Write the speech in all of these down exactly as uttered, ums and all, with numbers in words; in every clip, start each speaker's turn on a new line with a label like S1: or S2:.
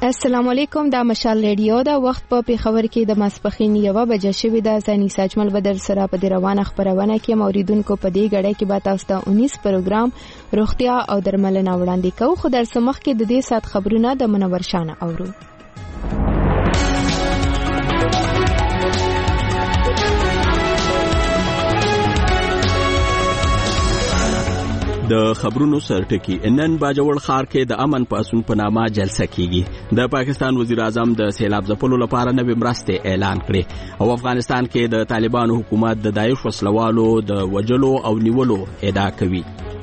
S1: السلام علیکم. دا مشال ریډیو دا وخت په پیښور کې د ماسپخین یوه بجه شوې ده. زنی ساجمل بدل سره په دې روانه خبرونه کې موریدونکو په دې غړې کې به تاسو ته انیس پروګرام روغتیا او درملنه وړاندې کوو. خو در سمخ کې د دې سات خبرونه د منور شانه اورو.
S2: د خبرونو سرټکی. نن باجوړ ښار کې د امن پاسون په نامه جلسه کیږي. د پاکستان وزیر اعظم د سیلاب ځپلو لپاره نوې مرستې اعلان کړې او افغانستان کې د طالبانو حکومت د داعش وسلوالو د وجلو او نیولو ادعا کوي.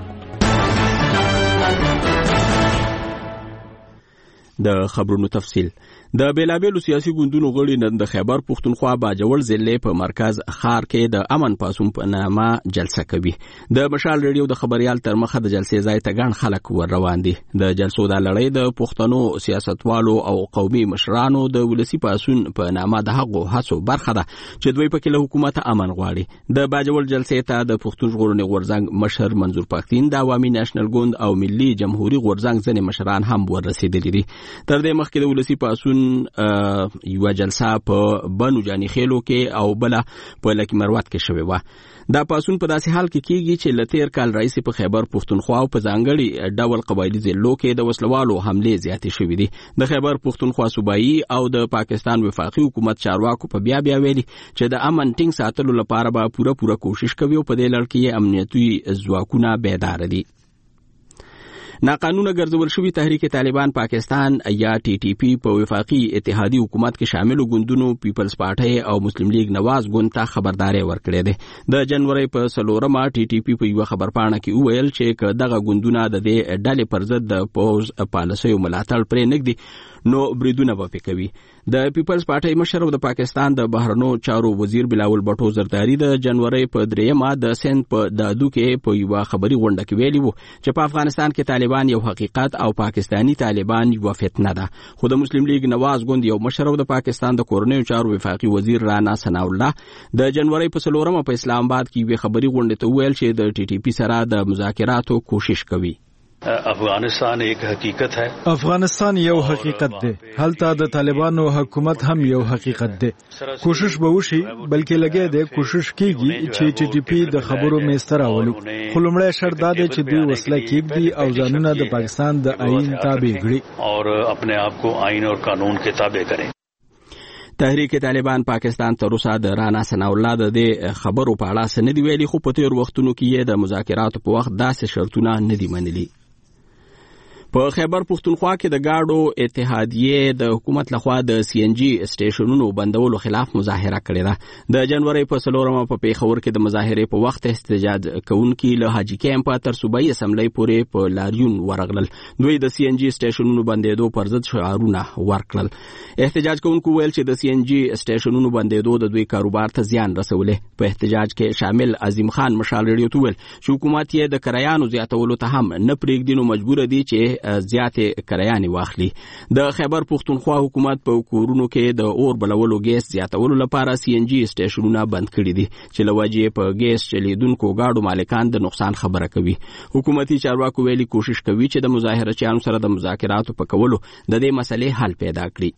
S2: د خبرونو تفصیل. د بیلابیلو سیاسي ګوندونو غړي نن د خیبر پښتونخوا باجوړ ضلع په مرکز ښار کې د امن پاسون په نامه جلسه کوي. د مشال ریډیو د خبريال تر مخه د جلسې ځای ته ګڼ خلک ور روان دي. د جلسو د لړۍ د پښتنو سیاستوالو او قومي مشرانو د ولسی پاسون په نامه د حقو هڅو برخه ده چې دوی پکې له حکومت امن غواړي. د باجوړ جلسې ته د پښتون ژغورنې غورځنګ مشر منظور پښتين، د عوامي نېشنل ګوند او ملي جمهوریت غورځنګ ځنې مشران هم ورسېدلي دي. تر دې مخکې د ولسی پاسون یو جلسه په بنو جانی خېلو کې او بل په لکه مروت کې شوې و. دا پاسون په داسې حال کې کیږي چې لتیر کال رئیس په خیبر پښتونخوا او په ځانګړي ډول قبایلی ضلعو کې د وسلوالو حمله زیاتې شوې دي. د خیبر پښتونخوا صوبایي او د پاکستان وفاقي حکومت چارواکو په بیا بیا ویلي چې د امن ټینګ ساتلو لپاره به پوره پوره کوشش کوي او په دې لړ کې امنیتي ځواکونه بیدار دي. ناقانونه ګرځول شوی تحریک طالبان پاکستان یا ټي ټي پی په وفاقي اتحادی حکومت کې شامل ګوندونو پیپلز پارټي او مسلم لیگ نواز ګوند ته خبرداري ورکړې ده. د جنوري په سلورمه ټي ټي پی په یو خبرپاڼه کې وویل چې دغه ګوندونه د دې ډلې پر ضد د پوز پالیسیو ملاتړ پرې نګدي نو بریدونه به کوي. د پیپلز پارټي مشر او د پاکستان د بهرنو چارو وزیر بلاول بټو زرداری د جنوري په دریمه د سند په دادو کې په یو خبري غونډه کې ویلي وو چې په افغانستان کې طالبان یو حقیقت او پاکستانی طالبان یو فتنه ده. خو د مسلم لیگ نواز ګوند یو مشر او د پاکستان د کورنیو چارو وفاقي وزیر رانا ثنا الله د جنوري په سلورمه په اسلام آباد کې یو خبري غونډه ته ویل چې د ټي ټي پی سره د مذاکراتو کوشش کوي.
S3: افغانستان ایک حقیقت ہے.
S4: افغانستان یو حقیقت دی. هلته د طالبانو حکومت هم یو حقیقت دی. کوشش به وشي بلکې لګي دی کوشش کیږي چې ټي ټي پی د خبرو میستر اولو. خو لومړی شرط دا دی چې دوی وسله کېږدي او ځانونه د پاکستان د آئین تابع کړي
S3: او خپل آپ کو آئین او قانون کې تابع کړي.
S2: تحریک طالبان پاکستان تر اوسه د رانا ثنا الله د دې خبرو په اړه څه نه دی ویلي، خو په تیر وختونو کې یې د مذاکراتو په وخت داسې شرطونه نه دي منلي. په خیبر پښتونخوا کې د گاډو اتحادیې د حکومت لخوا د سی ان جی سټیشنونو بندولو خلاف مظاهره کړې ده. د جنوري په سلورمه په پیښور کې د مظاهرې په وخت احتجاج کوونکي له حاجی کیمپ تر صوبایي اسمبلی پورې په لاریون ورغلل. دوی د سی ان جی سټیشنونو بندېدو پر ضد شعارونه ورکړل. احتجاج کوونکو ویل چې د سی ان جی سټیشنونو بندېدو د دوی کاروبار ته زیان رسولې. په احتجاج کې شامل عظیم خان مشال ریډیو ته ویل چې حکومت یې د کرایانو زیاتولو ته هم نه پرېږدي نو مجبور دي چې زیاتې کرایانې واخلي. د خیبر پښتونخوا حکومت په کورونو کې د اور بلولو ګیس زیاتولو لپاره سی ان جی سټیشنونه بند کړي دي چې له وجې په ګیس چلیدونکو گاډو مالکان د نقصان خبره کوي. حکومتي چارواکو ویلي کوشش کوي چې د مظاهرچیانو سره د مذاکراتو په کولو د دې مسلې حل پیدا کړي.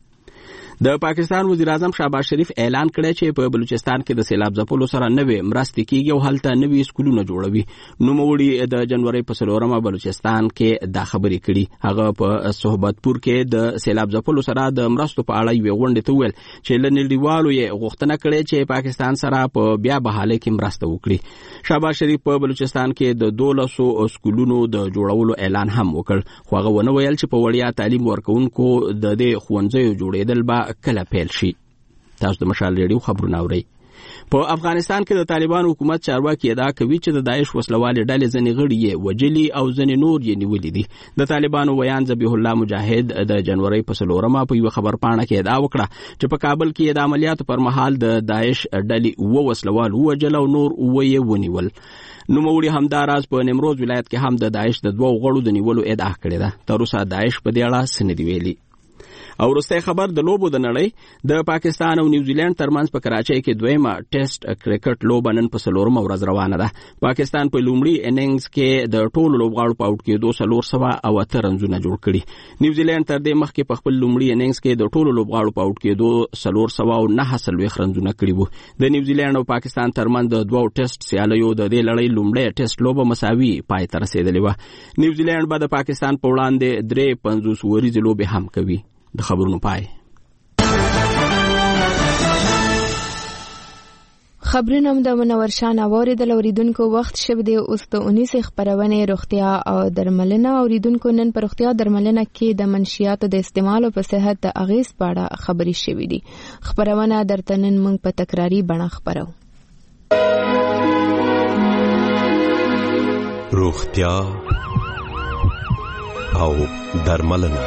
S2: د پاکستان وزیر اعظم شهباز شریف اعلان کړی چې په بلوچستان کې د سیلاب ځپلو سره نوې مرستې کیږي او هلته نوې سکولونه جوړوي. نوموړي د جنوري په څلورمه بلوچستان کې دا خبرې کړي. هغه په صحبتپور کې د سیلاب ځپلو سره د مرستو په اړه یو غونډه ته ویل چې له نړیوالو یې غوښتنه کړې چې پاکستان سره په بیا بحالۍ کې مرسته وکړي. شهباز شریف په بلوچستان کې د دولسو سکولونو د جوړولو اعلان هم وکړ، خو هغه ونه ویل چې په وړیا تعلیم ورکوونکو د دې ښوونځیو جوړېدل به کله پیل شي. تاسو د مشال ریډیو خبرونه اورئ. په افغانستان کې د طالبان حکومت چارواکي ادعا کوي چې د داعش وسلوالې ډلې ځینې غړي یې وجلي او ځینې نور یې نیولي دي. د طالبانو ویان ذبیح الله مجاهد د جنوري په څلورمه په یو خبرپاڼه کې ادعا وکړه چې په کابل کې د عملیاتو پر مهال د داعش ډلې اوه وسلوال ووجل او نور اوه یې ونیول. نوموړي همداراز په نیمروز ولایت کې هم د داعش د دوو غړو د نیولو ادعا کړې ده. تر اوسه داعش په دې اړه څه نه دي ویلي. او وروستی خبر د لوبو د نړۍ د پاکستان او نیوزیلند ترمنځ په کراچۍ کې دویمه ټیسټ کرکټ لوبه نن په څلورمه ورځ روانه ده. پاکستان په لومړي اننګز کې د ټولو لوبغاړو په اوټ کېدو څلور سوه او اته رنزونه جوړ کړي. نیوزیلند تر دې مخکې په خپل لومړي اننګز کې د ټولو لوبغاړو په اوټ کېدو څلور سوه او نهه څلوېښت رنزونه کړي وو. د نیوزیلند او پاکستان ترمنځ د دوو ټیسټ سیالیو د دې لړۍ لومړی ټیسټ لوبه مساوي پای ته رسېدلې وه. نیوزیلند به د پاکستان په وړاندې درې پنځوس وریځې لوبې هم کوي. د خبرونو پای.
S1: خبرونه د منور شاه اوریدل. اوریدونکو وخت شب دی اوس د اونیس خبرونه روغتیا او درملنه. اوریدونکو نن پر روغتیا درملنه کې د منشیاتو د استعمال او په صحت د اغیز په اړه خبري شوې دي. خبرونه درته نن موږ په تکراری بڼه خبرو.
S5: روغتیا او درملنه.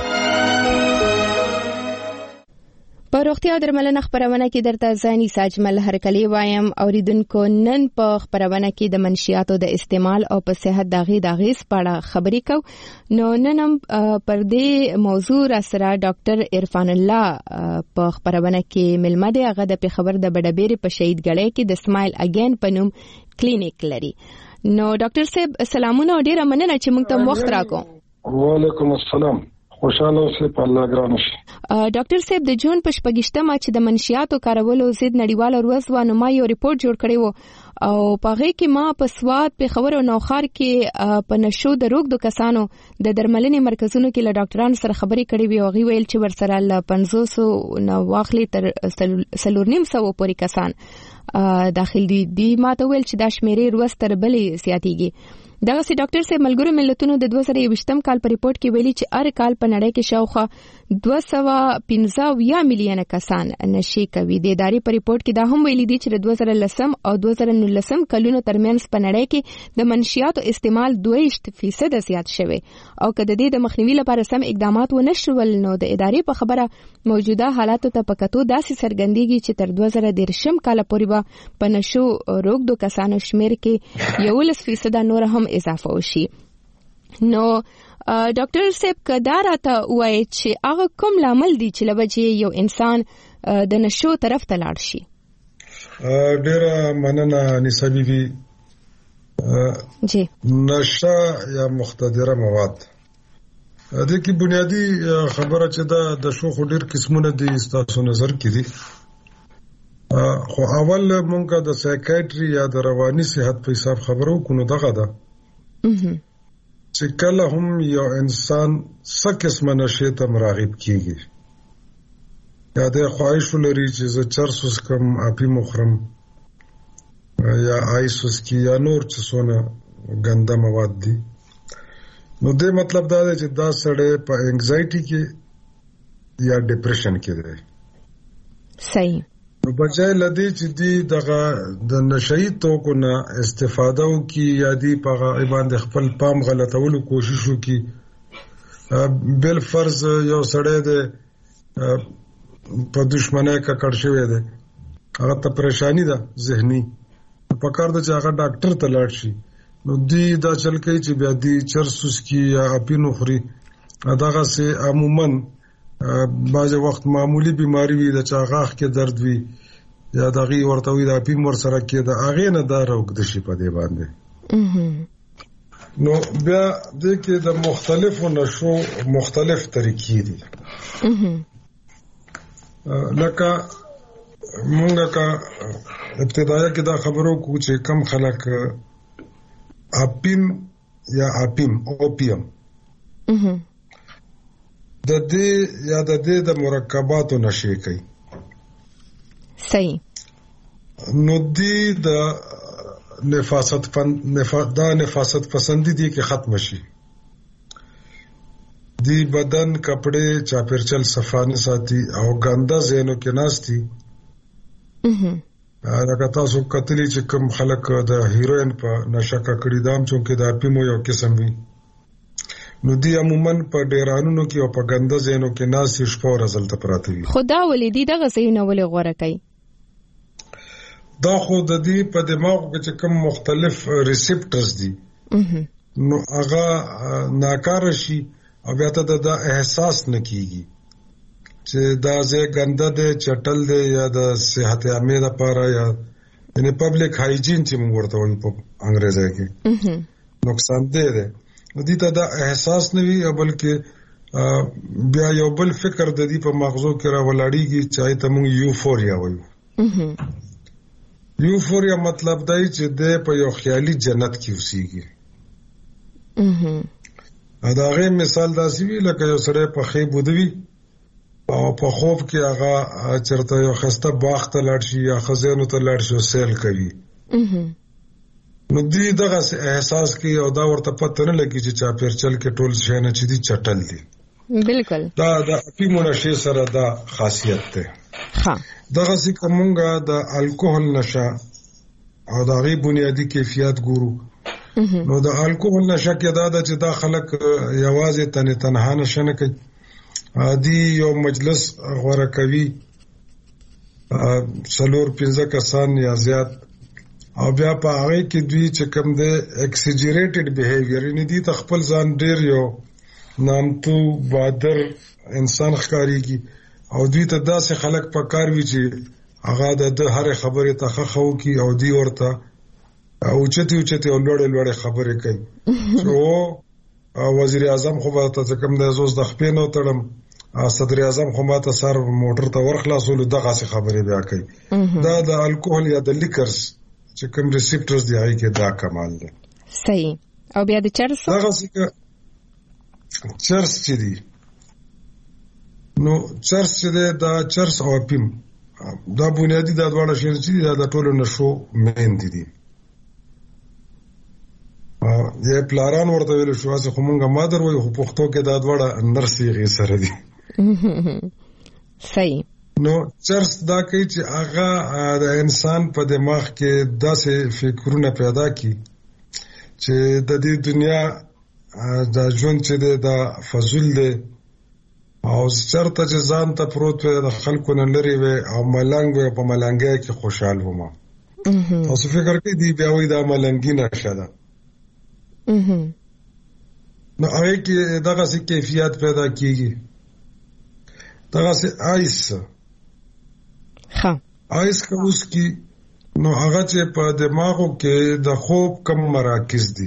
S1: په روغتیا درملنه خبرونه کې درته زاني ساجمل هرکلی وایم. اوریدونکو نن په خبرونه کې د منشیاتو د استعمال او په صحت د اغیز د اغیز په اړه خبري کو. نو نن هم پر دې موضوع را سره ډاکټر عرفان الله په خبرونه کې ملمه دی. هغه د خبر د بډبېری په شهید ګړی کې د سمایل اگین په نوم کلینیک لري. نو ډاکټر صاحب سلامونه او ډیره مننه چې موږ ته وخت راکو.
S6: وعلیکم السلام. خوشاله اوسئ په الله ګران شي.
S1: ډاکټر صاحب د جون په شپږشتمه چې د منشیاتو کارولو ضد نړیواله ورځ و نو ما یو ریپورت جوړ کړی و او په هغه کې ما په سواد په خبرو نوخار کې په نشو د روغ د کسانو د درملنې مرکزونو کې له ډاکټرانو سره خبرې کړې وي او غي ویل چې ورسره ل پنځوس نو واخلي تر سلورنیم سو پورې کسان داخل دي. دی ما ته ویل چې دا شمیرې ورځ تر بلې زیاتېږي. دغه سي ډاکټر صاحب ملګرو ملتونو د دوه زره یوویشتم کال په ریپورت کې ویلي چې هر کال په نړۍ کې شاوخوا دوه سوه پنځه میلیونه کسان نشي کوي. د ادارې په ریپورت کې دا هم ویلي دي چې د دوه زره لسم او دوه زره نولسم کلونو ترمنځ په نړۍ کې د منشیاتو استعمال دوه فیصد زیات شوی او که د دې د مخنیوي لپاره سم اقدامات ونه شول نو د ادارې په خبره موجوده حالاتو ته په کتو داسې څرګندېږي چې تر دوه زره دېرشم کال پورې به په نشو روغدو کسانو شمیر کې یولس فیصد نور هم اضافه وشي. نو ډاکټر صاحب کدا راته وایي چې هغه کوم لامل دی چې لوجه یو انسان د نشو طرف ته لاړ شي.
S6: ډیره مننه نسبی وی
S1: جی
S6: نشه یا مختدره مواد د کی بنیادی خبره چې دا د شو خو ډیر قسمونه دي تاسو نظر کې دي. خو اول مونږه د سایکیاتری یا د رواني صحت په حساب خبرو کو دغه ده چې کله هم یو انسان څه قسمه نشي ته مراغب کیږي یا د خواهش لري چې زه چرسوس کم اپی مخرم یا آیسوس کی یا نور څه سونه ګنده مواد دي. نو دې مطلب دا دی چې دا سړی په انګزایټي کې یا ډیپریشن کې دی.
S1: صحیح.
S6: نو بچای لدی چې دی دغه د نشئی توکو نه استفاده وکي یا دی په باندې خپل پام غلطولو کوشش وکي. بل فرض یو سړی دی په دشمنی کا کړ شوی دی هغه ته پریشانی ده ذهني په کار د چې هغه ډاکټر ته لاړ شي نو دی دا چل کوي چې بیا دی چرسوس کی یا اپینو خوري. دغه سه عموما بعض وخت معمولی بیماری وي د چاغاخ کې درد وي یا دغه ورته وي د اپیم ور سره کې د اغه نه دا روغ د شي په دی باندې. نو بیا د کې د مختلفو نشو مختلف طریقې دي. لکه مونږه کا ابتدایا کې دا خبرو کو چې کم خلک اپیم یا اپیم اوپیم د دې یا د دې د مرکباتو نشي کوي.
S1: صحیح.
S6: نو دې د نفاست پن نفادا نفاست پسندی دي کې ختم شي. دی بدن کپڑے چاپرچل صفانه ساتي او ګنده زینو کې ناشتي. اها هغه تاسو کتلی چې کوم خلک د هیروین په نشه کړي دام چونکه د اپیمو یو قسم وي نو دی عموما په ډیرانونو کې او په ګنده زینو کې ناس شپه ورځل ته پراته وي.
S1: خدا ولې دی دغه زینو ولې غوړه کوي؟
S6: دا خو د دې په دماغ کې چې کوم مختلف ریسپټرز دي نو هغه ناکاره شي او بیا ته د احساس نه کیږي. چې دا ځای ګنده دی چټل دی یا د صحت عامه لپاره یا یعنی پبلک هایجین چې موږ ورته وایو په انګریزي کې نقصان دی دی دې ته دا احساس نه وي بلکې بیا یو بل فکر د دې په مغزو کې راولاړیږي چې ته موږ یوفوریا وایو. یوفوریا مطلب دی چې د په یو خیالي جنت کې اوسېږي. دا غي مثال داسې وی لکه یو سره په خې بودوي او په خوب کې هغه چرته یو خسته باغ ته لاړ شي یا خزانو ته لاړ شي سیل کوي. نو دې دغه احساس کې او دا ورته پته نه لګي چې چا پیرچل کې ټول شي نه چې دي چټل دي.
S1: بالکل
S6: دا د اپیمونه شي سره دا خاصیت ده.
S1: ها
S6: دغه څه کومګه د الکوهول نشه او دا غي بنیادی کیفیت ګورو. نو د الکوهول نشه کې دا د چې دا خلک یوازې تنه تنها نشه نه کوي. دی یو مجلس غوړه کوي څلور پنځه کسان یا زیات او بیا په هغه کې دوی چې کوم دی ایکسیجریټډ بیهیویر یعنی دی خپل ځان ډیر یو نامتو بادر انسان ښکاریږي او دوی ته داسې خلک په کار وی چې هغه د هر خبرې ته خخو کی او دی ورته او چته چته لوړ لوړ خبرې کوي. سو وزیر اعظم خو به ته کوم د زوز د خپل نو تړم صدر اعظم خو ماته سر موټر ته ورخلاصول دغه څه خبرې بیا کوي. دا د الکوهول یا د لیکرز چې کوم ریسپټرز دی هغه کې دا کمال دی.
S1: صحیح. او بیا د چرس
S6: دغه څه چرس چې دی نو چرس چې دی دا چرس او پیم دا بنیادی د دواړو شی چې دا ټولو نشو مین دي. یې پلاران ورته ویل شو چې کومه مادر وای خو پښتو کې دا دواړه نرسي غي سره دي.
S1: صحیح.
S6: نو چرس دا کوي چې هغه د انسان په دماغ کې داسې فکرونه پیدا کی چې د دې دنیا د ژوند چې د فضل دی او چرته چې ځان ته پروت وي د خلکو نه لري وي او ملنګ وي په ملنګي کې خوشاله ومه. تاسو فکر کوئ دی بیا وي دا ملنګي نشه ده. نو هغه کې دغه څه کیفیت پیدا کیږي. دغه څه آیس
S1: ها
S6: آیس کوس کی نو هغه چې په دماغو کې د خوب کم مراکز دي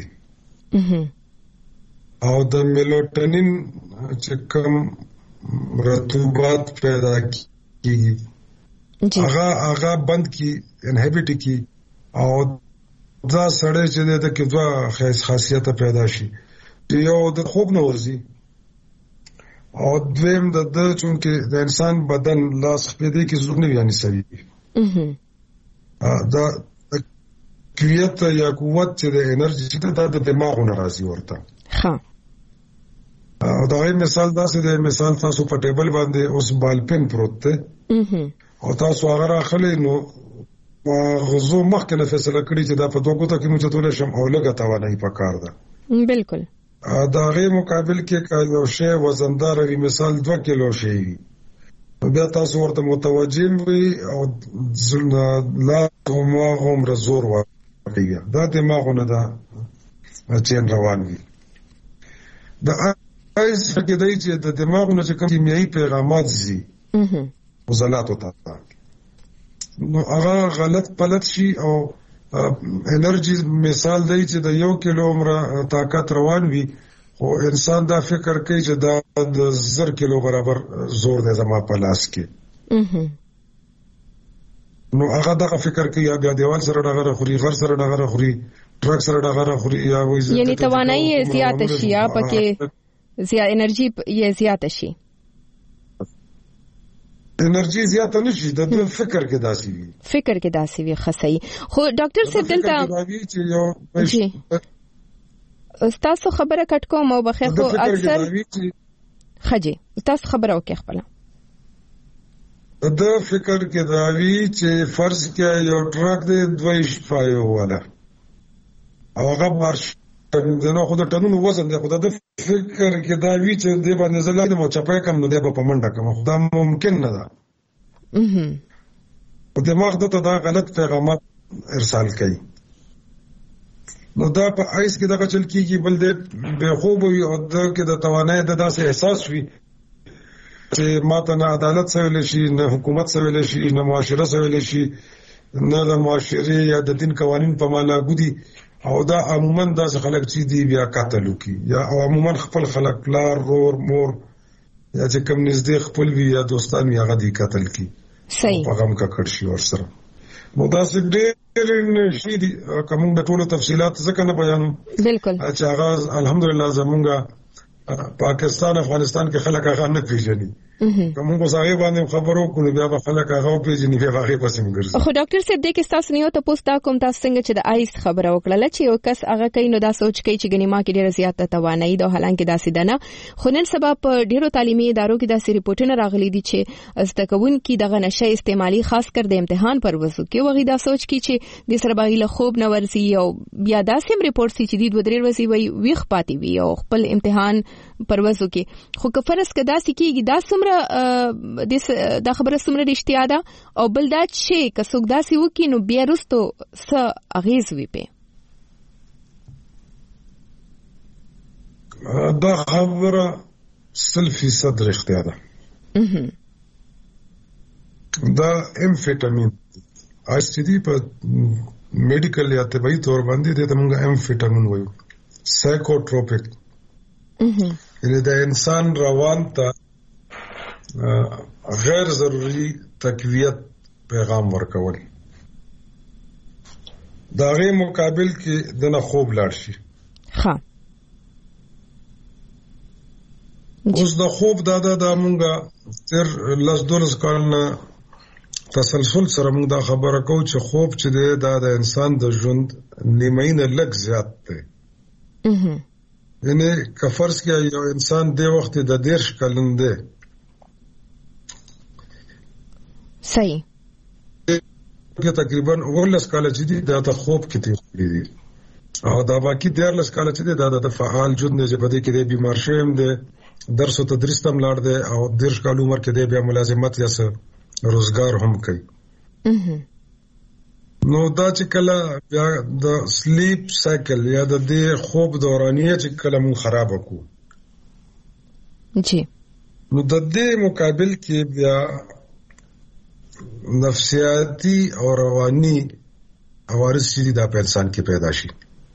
S6: او د میلوټونین چې کم رطوبات پیدا کیږي هغه هغه بند کی انهبیټ کی او دا سړی چې د کې دوه خاصیت پیدا شي یو د خوب نه ورزي او دویم د د چونکه د انسان بدن لاس خپېدې کې زور نه یعنی سوي دا قوت یا قوت چې د انرژي چې د دماغ نه راځي ورته.
S1: ها
S6: او دا مثال دا چې د مثال تاسو په ټیبل باندې اوس بال پن پروت ته او تاسو هغه راخلي نو غزو مخکې نه فیصله کړی چې دا په دوه ګوتو کې موږ ته شم او لګه توانایي پکار ده.
S1: بالکل.
S6: دا غي مقابل کې یو شی وزندار وي مثال دوه کیلو شي بیا تاسو ورته متوجه وي او لا دماغ عمر زور ورته دا دماغونه دا چین روان وي. دا ایس کې دای چې د دماغونو چې کوم کیمیاوي پیغامات زی وزلات وتا نو هغه غلط پلت شي او انرژي مثال دی چې د یو کیلو عمر طاقت روان وي خو انسان دا فکر کوي چې دا د زر کیلو برابر زور دی زما په لاس کې. نو هغه دا فکر کوي یا دیوال سره ډغره خوري غر سره ډغره خوري ټرک سره ډغره خوري یا وایي
S1: یعنی توانایي زیات شي یا پکې زیات انرژي یې زیات شي.
S6: انرژي زیات نشي د فکر کې داسي وي
S1: فکر کې داسي وي خصي. خو ډاکټر صاحب دلته جی تاسو خبره کټ کوم او بخیر خو اکثر خجي تاسو خبره وکړه خپل
S6: د فکر کې دا وی چې فرض کې یو ټرک دی دوه شپایو والا او هغه مارش دنه خو د ټنونو وزن دی خو د فکر کې دا وی چې د باندې زلاله مو چپای کم نو دی په منډه کوم خو دا ممکن نه ده. او دماغ ته دا غلط پیغامات ارسال کوي نو دا په ایس کې دا چل کیږي بل دې به خوب وي او د کې د توانای د داسې احساس وي چې ماته نه عدالت سویل شي، نه حکومت سویل شي، نه معاشره سویل شي، نه د معاشره یا د دین قوانین په معنا ګودي. او دا عموما داسې خلک چې دی بیا قتل وکي، یا عموما خپل خلک پلار رور مور یا چې کوم نږدې خپل وي یا دوستان یې هغه دی قتل کی.
S1: صحیح.
S6: په غم کا کړ شي ورسره. نو داسې ډېر شي دي کوم د ټولو تفصيلات ځکه نه بیانوم.
S1: بالکل.
S6: چې هغه الحمدلله زمونږه پاکستان افغانستان کې خلک هغه نه پیژني. کوم کو ځای باندې خبرو کول بیا په خلک هغه پیژني بیا هغه پسې مګرځي.
S1: خو ډاکټر صاحب دې کې تاسو نه ته پوسټا کوم تاسو څنګه چې د آیس خبره وکړه چې یو کس هغه کوي نو دا سوچ کوي چې غنیما کې ډیره زیاته توانایي ده، حالانکه دا سیده نه. خو نن سبا په ډیرو تعلیمي ادارو کې داسې ریپورتونه راغلي دي چې زده کوونکي دغه نشه استعمالي خاص کر د امتحان پر وسو کې وغي دا سوچ کوي چې د سره باغی له خوب نه ورسي او بیا داسې هم ریپورت سي چې د دوه درې ورځې وي ویخ پاتې وي او خپل امتحان پر وسو کې. خو که فرض کدا سې کېږي دا څومره د دا خبره څومره رښتیا ده او بل دا چې که څوک داسې وکړي نو بیا وروسته څه اغېز وي پې؟
S6: دا خبره سل فیصد رښتیا ده. دا امفیټامین آیس چې دی په میډیکل یا طبي تور باندې د موږ امفیټامین وایو، سایکوټروپیک. یعنی د انسان روان ته غیر ضروری تقویت پیغام ورکول. دا غي مقابل کې دنه خوب لاړ شي.
S1: ها
S6: اوس د خوب دا دا د مونږه تر لاس دولس کال تسلسل سره مونږ دا خبره کوو چې خوب چې دی دا د انسان د ژوند نیماینه لږ زیات دی. یعنی که فرض کړئ یو انسان دی وخت د دیرش کلن دی،
S1: صحیح،
S6: که تقریبا ولس کال چې دی دا د خوب کې تیر دي او دا باقي دیرلس کال چې دی دا د فعال ژوند دی چې په دې کې د بیمار شوم دی، درس او تدریس تم لاړ دی او دیرش کال عمر کې دی بیا ملازمت یا څه روزګار هم کوي. نو دا چې کله بیا د سلیپ سایکل یا د دې خوب دورانیه چې کله مون خراب وکړو
S1: جی
S6: نو د دې مقابل کې بیا نفسیاتی او رواني عوارض چې دا په انسان کې پیدا شي.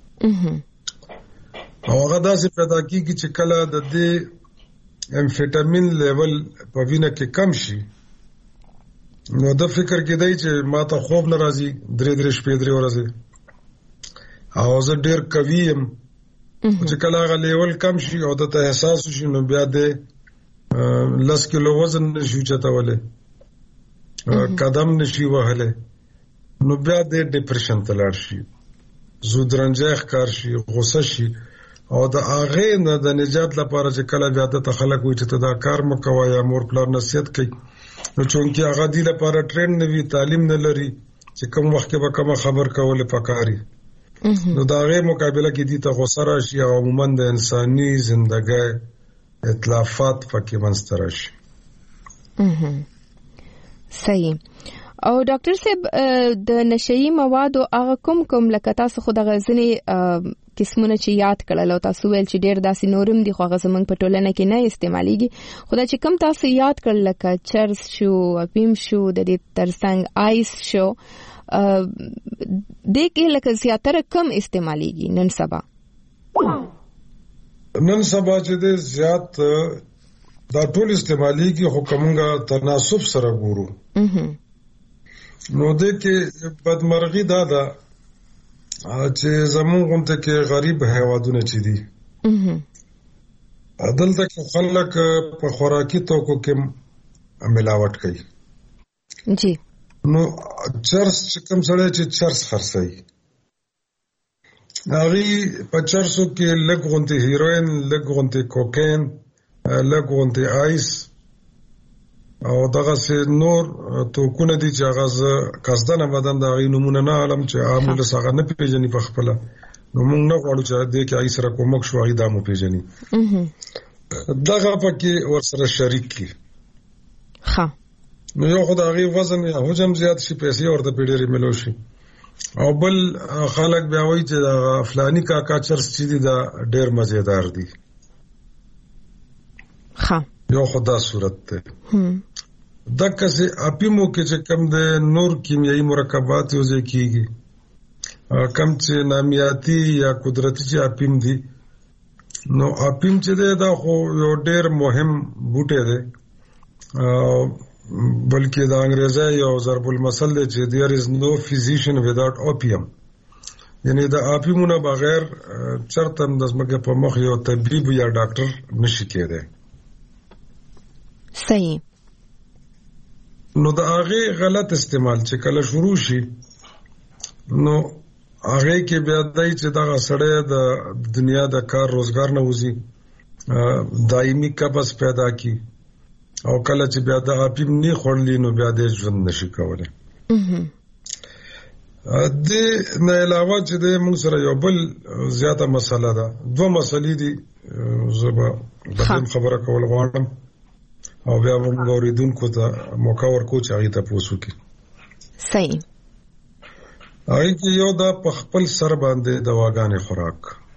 S6: او هغه داسې پیدا کیږي چې کله د دې امفیټامین لیول په وینه کې کم شي نو د فکر کې دی چې ما ته خوب نه راځي درې درې شپې درې ورځې او زه ډېر قوي یم. چې کله هغه لیول کم شي او د ته احساس شي نو بیا د لس کیلو وزن نشي چتولی، قدم نشي وهلی، نو بیا د ډیپریشن ته لاړ شي، زودرنجه ښکار شي، غوسه شي. او د هغې نه د نجات لپاره چې کله بیا ته خلک وایي چې ته دا کار مه کوه یا مور پلار نصیحت کوي نو چونکې هغه دې لپاره ټرین نه وي، تعلیم نه لري چې کوم وخت کې به کومه خبر کول پکاري نو د هغې مقابله کې دې ته غوسه راشي او عموما د انساني زندګۍ اتلافات پکې منځته راشي.
S1: صحیح. او ډاکټر صاحب د نشئی موادو هغه کوم کوم لکه تاسو خو د غزنې قسمونه چې یاد کړل او تاسو ویل چې ډېر داسې نورم دي خو هغه زمونږ په ټولنه کې نه استعمالیږي، خو دا چې کوم تاسو یاد کړل لکه چرس شو، افیم شو، د دې ترڅنګ آیس شو، دې کې لکه زیاتره کم استعمالیږي نن سبا؟
S6: نن سبا چې دې زیات دا ټول استعمالیږي خو کومه تناسب سره ګورو نو دې کې بدمرغي دا ده چې زمون غونته کې غریب هیوادونه چې دي عدالت کې خلک په خوراکي توکو کې ملاوت کوي
S1: جی.
S6: نو چرس چې کوم سره چې چرس خرڅي هغه په چرسو کې لږ غونته هیروین، لږ غونته کوکین، لږ غونته آیس او دغه سه نور توکونه دي چې هغه قصدنه بدن د غي نمونه نه علم چې عامل څنګه نه پیژني په خپل نو موږ نه غواړو چې دې کې ایسره کومک شو غي دمو پیژني دغه پکې ورسره شریک کی.
S1: ها
S6: نو یو خدای غي وزن یا حجم زیات شي، پیسې ورته پیډری ملو شي او بل خلک بیا وایي چې دا فلانی کاکا چرس چې دي دا ډېر مزیدار دي.
S1: ها
S6: یو خدا صورت ده دکه سه اپیمو کې چې کم ده نور کیمیاوي مرکبات یو ځای کیږي کم چې نامیاتی یا قدرتی چې اپیم دي نو اپیم چې ده دا خو یو ډیر مهم بوټی ده بلکې دا انګریزي یو ضرب المثل دی چې there is no physician without opium یعنی دا اپیمونه بغیر چرته د زمکه په مخ یو طبيب یا ډاکټر نشي کېدای.
S1: صحیح.
S6: نو دا هغه غلط استعمال چې کله شروع شي نو هغه کې بیا دای چې دا سړی د دنیا د کار روزګار نه وځي دایمي قبض پیدا کی او کله چې بیا د اپیم نه خورلی نو بیا د ژوند نشي کولای. د نه علاوه چې د موږ سره یو بل زیاته مسله ده دوه مسلې دي زبا د خبره کول غواړم او بیا موږ اوریدونکو ته موقع ورکو چې هغه ته پوښتنه وکړي.
S1: صحیح.
S6: هغه کې یو دا په خپل سر باندې دواګانې خوراک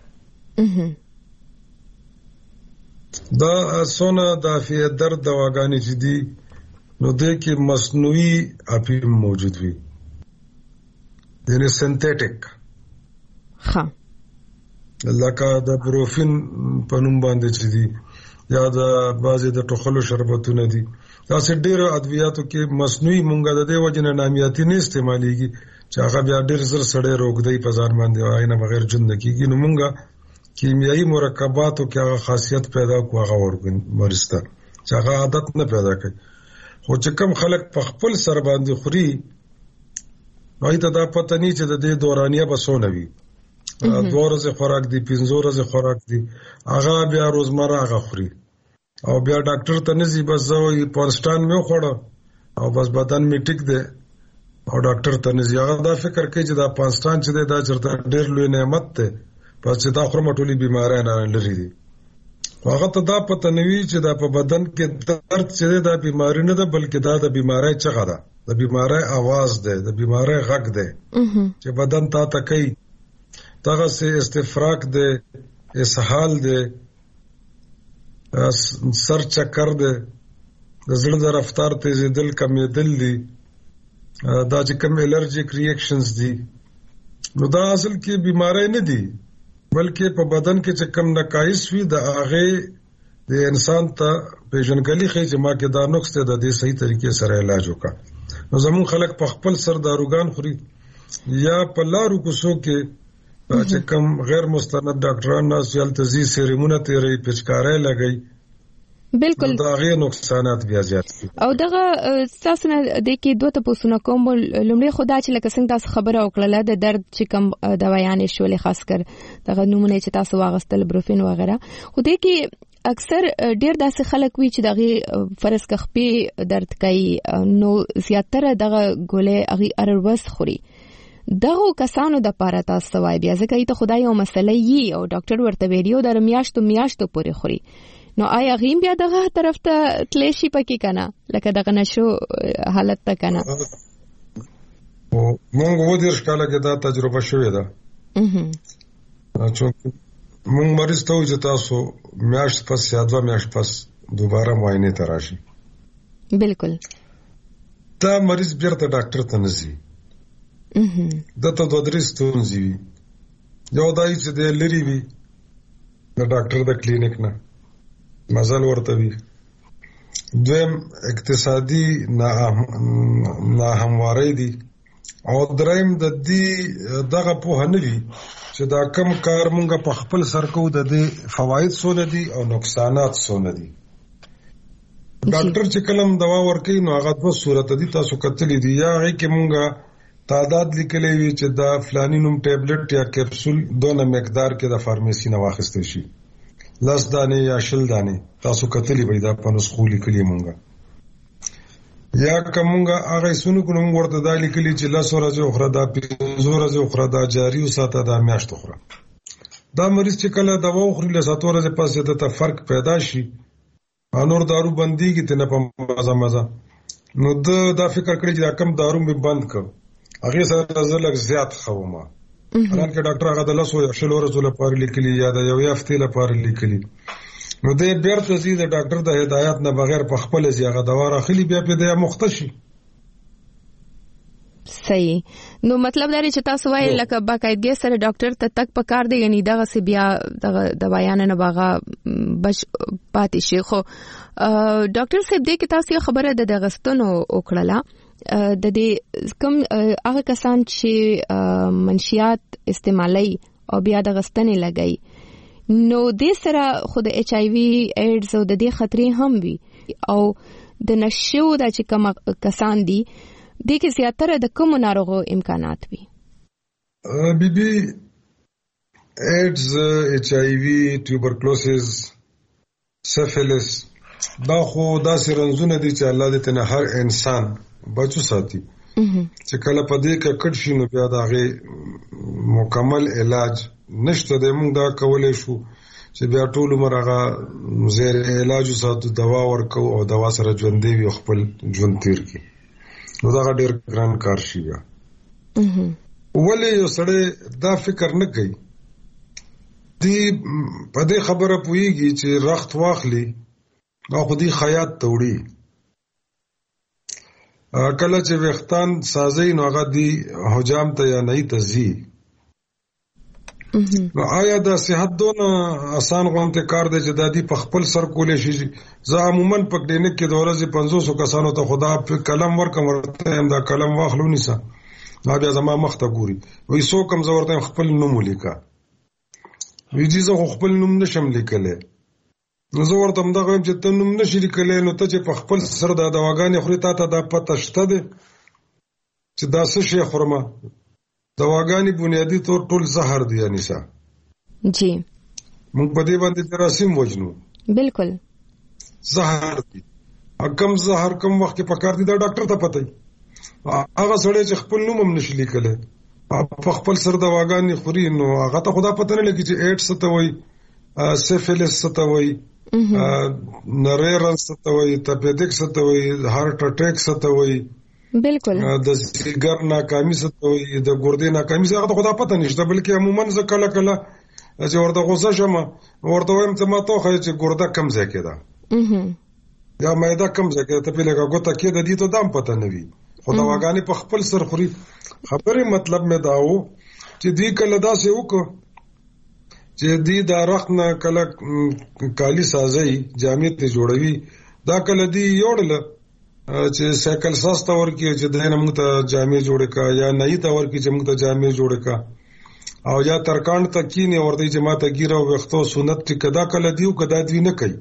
S6: دا سونه دافعه درد دواګانې چې دي نو د کې مصنوعي اپیم موجود وي یعنی سنتیټیک
S1: ها
S6: لکه د بروفین په نوم باندې چې دي یا د بعضې د ټوخلو شربتونه دي داسې ډېرو ادویاتو کې مصنوعي مونږه د دې وجې نه نامیاتي نه استعمالیږي چې هغه بیا ډېر زر سړی روږدی په ځان باندې هغې نه بغیر ژوند نه کېږي نو مونږه کیمیاوي مرکباتو کې هغه خاصیت پیدا کو هغه ورګن مرسته چې هغه عادت نه پیدا کوي خو چې کم خلک په خپل سر باندې خوري نو ته دا پته نه چې د دې دورانیه بسونه وي دوه ورځې خوراک دي پنځه ورځې خوراک دي هغه بیا روزمره هغه خوري او بیا ډاکټر ته نه ځي بس زه وایي پانسټان مې وخوړه او بس بدن مې ټیک دی او ډاکټر ته نه ځي هغه دا فکر کوي چې دا پانسټان چې دی دا چېرته ډېر لوی نعمت دی پس چې دا خورمه ټولې بیمارۍ نه لرې دي هغه ته دا پته نه وي چې دا په بدن کې درد چې دی دا بیماري نه ده بلکې دا د بیمارۍ چغه ده د بیمارۍ आवाज ده د بیمارۍ غږ ده چې بدن تا ته کوي دغه سه استفراق ده اسهال ده سر چکر ده د زړه د رفتار تیزیدل کمیدل دي دا چې کوم الرجیک ریاکشنز دي نو دا اصل کې بیمارۍ نه دي بلکې په بدن کې چې کم نقایص وي د هغه د انسان ته پیژنګلي خې چې ما کې دا نقص ته د دې صحیح طریقې سره علاج وکړه نو زمون خلک په خپل سر داروګان خوري یا په لارو کوڅو کې چې کم غیر مستند ډاکټران ناس یل تزي سیریمونه تیرې پچکارې لګي
S1: بالکل
S6: دا غي نقصانات بیا زیات
S1: او دغه تاسو نه د کې دوه تاسو کوم لومړی خدا چې لکه څنګه تاسو خبره وکړه د درد چې کم دوايانې شولې خاص کر دغه نمونه چې تاسو واغستل بروفین وغیرہ خو دې کې اکثر ډیر داسې خلک وي چې دغه فرض کخپي درد کوي نو زیاتره دغه ګولې هغه ارورس خوري دغه کسانو د پاره تاسو وای بیا ځکه ته خدای یو مسله یي او ډاکټر ورته ویډیو د میاشتو میاشتو پورې خوري نو آیا غیم بیا دغه طرف ته تلشي پکې کنه لکه دغه نشو حالت ته کنه
S6: مونږ و دې ښکاله کې دا تجربه شوې ده چې مونږ مریض ته وځي تاسو میاشت پس یا دوه میاشت پس دوباره معاینه ته راشي
S1: بالکل
S6: دا مریض بیرته ډاکټر ته نه ځي دته دوه درې ستونزې وي یو دا چې د لری وي د ډاکټر د کلینیک نه مزل ورته وي دویم اقتصادي نه همواري دي او دریم د دې دغه په هنوي چې دا کم کار مونږه په خپل سر کو د دې فواید سونه دي او نقصانات سونه دي ډاکټر چې کلم دوا ورکړي نو هغه په صورت دي تاسو کتلې دي یا هغه کې مونږه تعداد لیکلې وي چې دا فلانی نوم ټابلیټ یا کیپسول دونه مقدار کې د فارمیسي نه واخیستل شي لاس دانه یا شل دانه تاسو کتلې وي دا په نسخو لیکلې مونږه یا کومه هغه سونو کوم ورته دا لیکلي چې لاس ورځ اوخره دا پنځه ورځ اوخره دا جاری وساته دا میاشت اوخره دا مریض چې کله دوا اخري له سات ورځې پاسه ته فرق پیدا شي انور دارو بندي کې ته نه په مزه مزه نو دا فکر کړی چې کم دارو مې بند کړ هغه سره زلک زیات خومه حالانکه ډاکټر هغه د لاسو یا شل ورځې لپاره لیکلي یا د یو هفته لپاره لیکلي نو دې بیرته زی د ډاکټر د هدایت نه بغیر په خپل ځای دوا راخلی بیا په دې مختشي.
S1: صحیح. نو مطلب دا چې تاسو وایي لکه باقاعدګي سره ډاکټر ته تک پکار دی، یعنی دغه سی بیا دغه دوايان نه باغه بچ پاتې شي. خو ډاکټر صاحب دې کې تاسو خبره د دغستونو وکړه د دې کوم هغه کسان چې منشیات استعمالي او بیا د غستنې لګي، نو دې سره خود ایچ آی وی ایډز او د دې خطرې هم وي، او د نشو د چې کوم کسان دي دې کې زیاتره د کوم ناروغو امکانات وي؟
S6: بی بی ایډز، ایچ آی وی، ټیوبرکلوسس، سفلس، دا خو داسې رنځونه دي چې الله دې تنه هر انسان بچو ساتي چې کله په دې کې کډ شي نو بیا دا غي مکمل علاج نشته. د موږ دا کولای شو چې بیا ټول عمر هغه زیر علاج ساتو، دوا ورکو او دوا سره ژوند دی خپل ژوند تیر کی، نو دا ډېر ګران کار شي. بیا ولې یو سړی دا فکر نه کوي دی په دې خبره پوهیږي چې رخت واخلي دا خو دې خیاط توړي، کله چې وختان سازي نو هغه دی حجام ته یا نه تزي. نو آیا دا صحت دون آسان غونته کار دی چې د دې په خپل سر کولې شي؟ زه عموما په کلینیک کې د ورځې پنځوس کسانو ته خدا په قلم ورکم، ورته هم دا قلم واخلو نیسه، ما بیا زما مخ ته ګوري، وای سو کم زه ورته خپل نوم ولیکا، وی دې زه خپل نوم نشم لیکلی. نو زه ورته هم دا غوایم چې ته نوم نشي لیکلی، نو ته چې په خپل سر دا دواګانې خوري تا ته دا پته شته دی چې دا څه شی خورمه؟ دواګانې بنیادی طور ټول زهر دی انیسا.
S1: جی
S6: موږ په دې باندې جراثیم وجنو.
S1: بالکل
S6: زهر دی. کم زهر کم وخت په کار دی دا ډاکټر ته پته وي. هغه سړی چې خپل نوم هم نشي لیکلی په خپل سر دواګانې خوري، نو هغه ته خدا پته نه لګي چې ایډز څه ته وایي، سفلس څه ته وایي، نریرنس څه ته وایي، تپیدک څه ته وایي، هارت اٹیک څه ته وایي،
S1: بالکل
S6: د سیګر ناکامي څه ته وایي، د ګردې ناکامي څه هغه ته خدا پته نشته. بلکې عموما زه کله کله چې ورته غوسه شم ورته وایم ته ما ته خو چې ګرده کم ځای کې ده یا معده کم ځای کې ده، ته په لګه ګوته کې د دې ته دام پته نه وي، خو دواګانې په خپل سر خوري. خبرې مطلب مې دا و چې دې کله داسې وکړو چې دې دا رخت نه کله کالی سازي جامې ته جوړوي، دا کله دې یوړله چې سایکل ساسته ورکی چې دنه موږ ته جامې جوړ کا، یا نه ته ورکی چې موږ ته جامې جوړ کا، او یا ترکاند ته کینه ورته چې ما ته ګیره وختو سنت چې کدا کله دیو کدا دی نه کوي.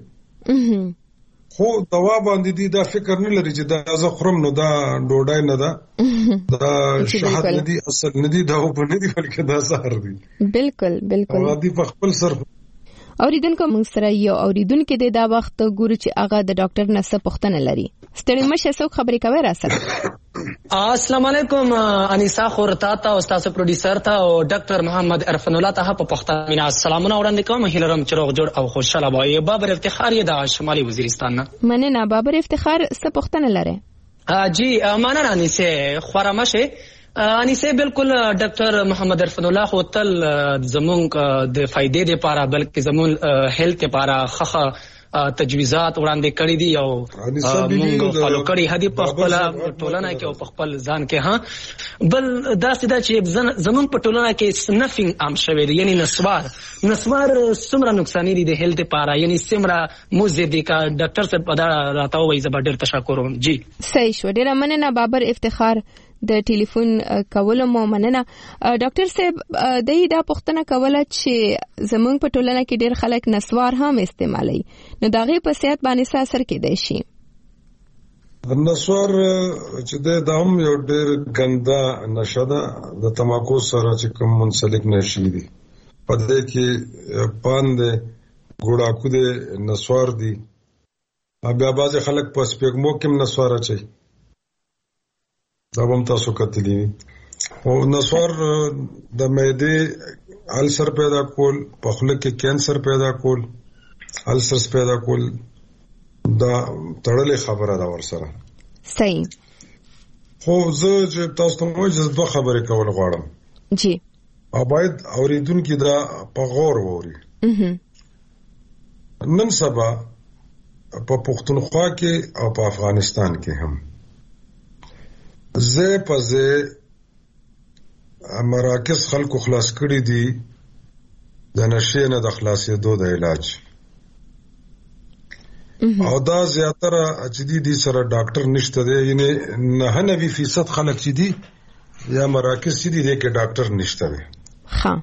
S6: خو دوا باندې دی دا فکر نه لري چې دا زه خورم نو دا ډوډۍ نه ده، دا شهادت نه دی، اصل نه دی، دا په نه دی بلکې دا زهر دی. بالکل بالکل او دی په خپل سر.
S1: اوریدونکو موږ سره یو اوریدونکو د دا وخت ګورو چې هغه د ډاکټر نسه پوښتنه لري. ستړي مشه څوک خبرې کوي را سره؟
S7: السلام علیکم انیسا خورتا تا استاد پروډوسر تا او ډاکټر محمد عرفان الله ته په پښتو مینا سلامونه وړاندې کوم. هیلرم چروغ جوړ او خوشاله وای. بابر افتخار د شمالي وزیرستان نه.
S1: مننه بابر افتخار، څه پوښتنه لري؟
S7: جی مننه انیسه خورمشه. انیسه بالکل ډاکټر محمد عرفان الله خو تل زمونږ د فائدې لپاره بلکې زمون هیلث لپاره خخه تجویزات وړاندې کړی دي او موږ فالو کړی هدي په خپل ټولنه کې او په خپل ځان کې. ها بل دا سیده چې زمون په ټولنه کې سنفینګ عام شوی دی، یعنی نسوار نسوار څومره نقصان دي د هیلث لپاره، یعنی څومره مزه دي کا ډاکټر صاحب پدا راته وایي. زه ډېر تشکر کوم. جی
S1: صحیح شو، ډېر مننه بابر افتخار د ټلیفون کولو مو مننه. ډاکټر صاحب دای دا پوښتنه کوله چې زمونږ په ټولنه کې ډېر خلک نسوار هم استعمالوي، نو دا غي په صحت باندې څه اثر کېدای شي؟
S6: نسوار چې دا هم یو ډېر ګنده نشه ده، د تماکو سره چې کوم منسلک نشي دي، په دې کې پان دي، ګوډاکو دي، نسوار دي، بیا بعض خلک په سپېګمو کې نسوار اچي، دا هم تاسو کتلی. او نسوار د معدې السر پیدا کول، په خوله کې کینسر پیدا کول، السرز پیدا کول، دا تړلې خبره ده ورسره.
S1: صحیح.
S6: خو زه چې تاسو ته وایم چې دوه خبرې کول غواړم.
S1: جی.
S6: او باید اوریدونکو دا په غور ووري. نن سبا په پښتونخوا کې او په افغانستان کې هم زه په زه مراکز خلکو خلاص کړی دي د نشې نه د خلاصېدو د علاج او دا زیاتره چې دي دي سره ډاکټر نشته دی، یعنی نه نوي فیصد خلک چې دي یا مراکز چې دي دی کې ډاکټر نشته دی
S1: ها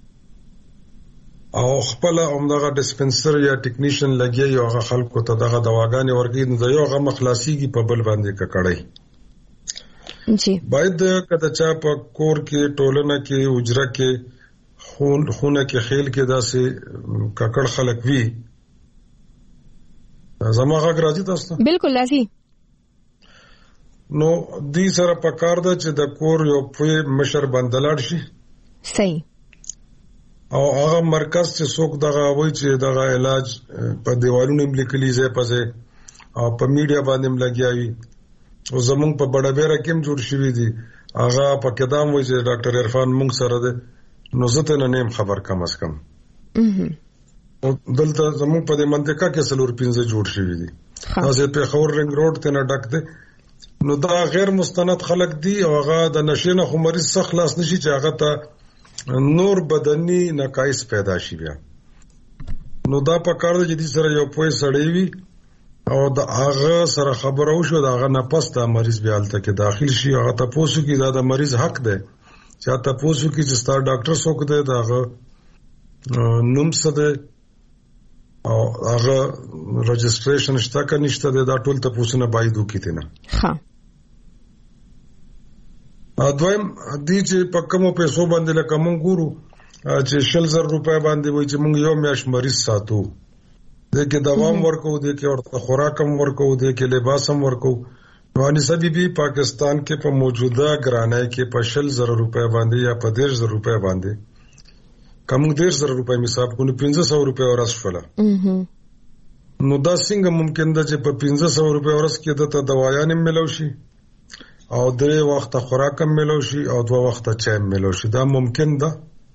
S6: او خپل همدغه ډسپنسر یا ټیکنیشن لګي یو هغه خلکو ته دغه دواګانې ورګي نو د یو هغه مخلاصيږي په بل باندې ککړی
S1: جی
S6: باید کله چا په کور کې ټولنه کې اجره کې خون خونه کې خیل کې داسې ککړ خلک وي. زموږه راځي تاسو
S1: بالکل راځي.
S6: نو دې سره په کار ده چې د کور یو په مشر بندلاړ شي
S1: صحیح
S6: او هغه مرکز چې څوک دغه وایي چې دغه علاج په دیوالونو لیکلي ځای په ځای او په میډیا باندې لګیاوي او زمونږ په بڑا بیره کې هم جوړ شوی دي هغه په کدام وایي چې ډاکټر عرفان مونږ سره ده نو زه ته نه نیم خبر کم از کم او دلته زمونږ په دې منطقه کې څلور پنځه جوړ شوی دي تاسو په خور رنګ روډ ته نه ډک ده نو دا غیر مستند خلک دي او هغه د نشې نه خو مریض څخه خلاص نشي چې هغه ته نور بدني نقایص پیدا شي بیا نو دا په کار دی چې سره یو پوي سړی وي او د هغه سره خبرو شو دا هغه نه پس دا مریض بیا الته کې داخل شي هغه ته پوسو کې دا د مریض حق دی چې ته پوسو کې چې ستاسو ډاکټر څوک دی دا هغه نوم څه دی او هغه رجسټریشن شته که نشته دی دا ټول ته پوسونه باید وکړي نه
S1: ها
S6: دویم دې چې په کومو پیسو باندې لکه مونږ ګورو چې شل زر روپۍ باندې وایي چې مونږ یو میاشت مریض ساتو دې کې دوام ورکو دې کې ورته خوراک هم ورکو دې کې لباس هم ورکو وانیسه بیبي پاکستان کې په موجوده ګرانۍ کې په شل زر روپۍ باندې یا په ډېر زر روپۍ باندې کوم ډېر زر روپۍ حساب کو نو پنځه سوه روپۍ ورځ شوله نو دا څنګه ممکن ده چې په پنځه سوه روپۍ ورځ کې د ته دوايان ملو شي او درې وخت خوراک هم ملو شي او دوه وخت چای هم ملو شي دا ممکن ده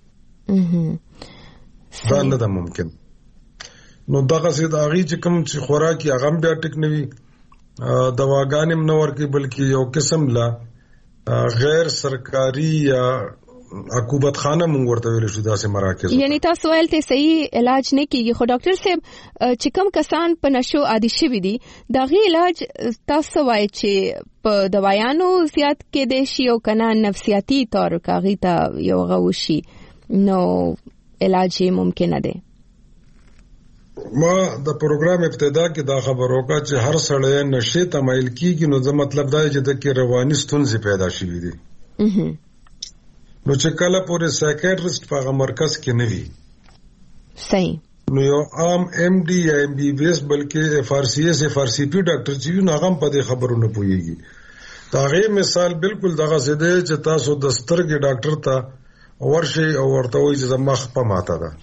S6: دا نه ده ممکن نو دغه سي د اغي چې کوم چې خوراکي هغه بیا ټیک نوي دواګان هم نور کې بلکې یو قسم لا غیر سرکاري یا حکومت خانه مونږ ورته ویل شو داسې مراکز
S1: یعنی تاسو ولته صحیح علاج نه کیږي خو ډاکټر صاحب چې کوم کسان په نشو عادي شوي دي دغه علاج تاسو وایي چې په دوايانو زیات کې دي شي او کنه نفسیاتی طور کاغی ته یو غوشي نو علاج ممکن نه دی.
S6: ما د پروګرام ابتدا کې دا خبر وکړه چې هر سړی نشې ته مایل کیږي نو ځکه مطلب دا چې د کې رواني ستونزې پیدا شي دي نو چې کله پورې سایکیاټریست په مرکز کې نه وي
S1: صحیح
S6: نو یو عام ایم ډي یا ایم بي بي اس بلکې اف آر سی اس اف آر سی پی ډاکټر چې نو هغه په دې خبرو نه پوهیږي دا غي مثال بالکل دغه څه دی چې تاسو د سترګې ډاکټر ته ورشي او ورته وایي چې مخ په ماته ده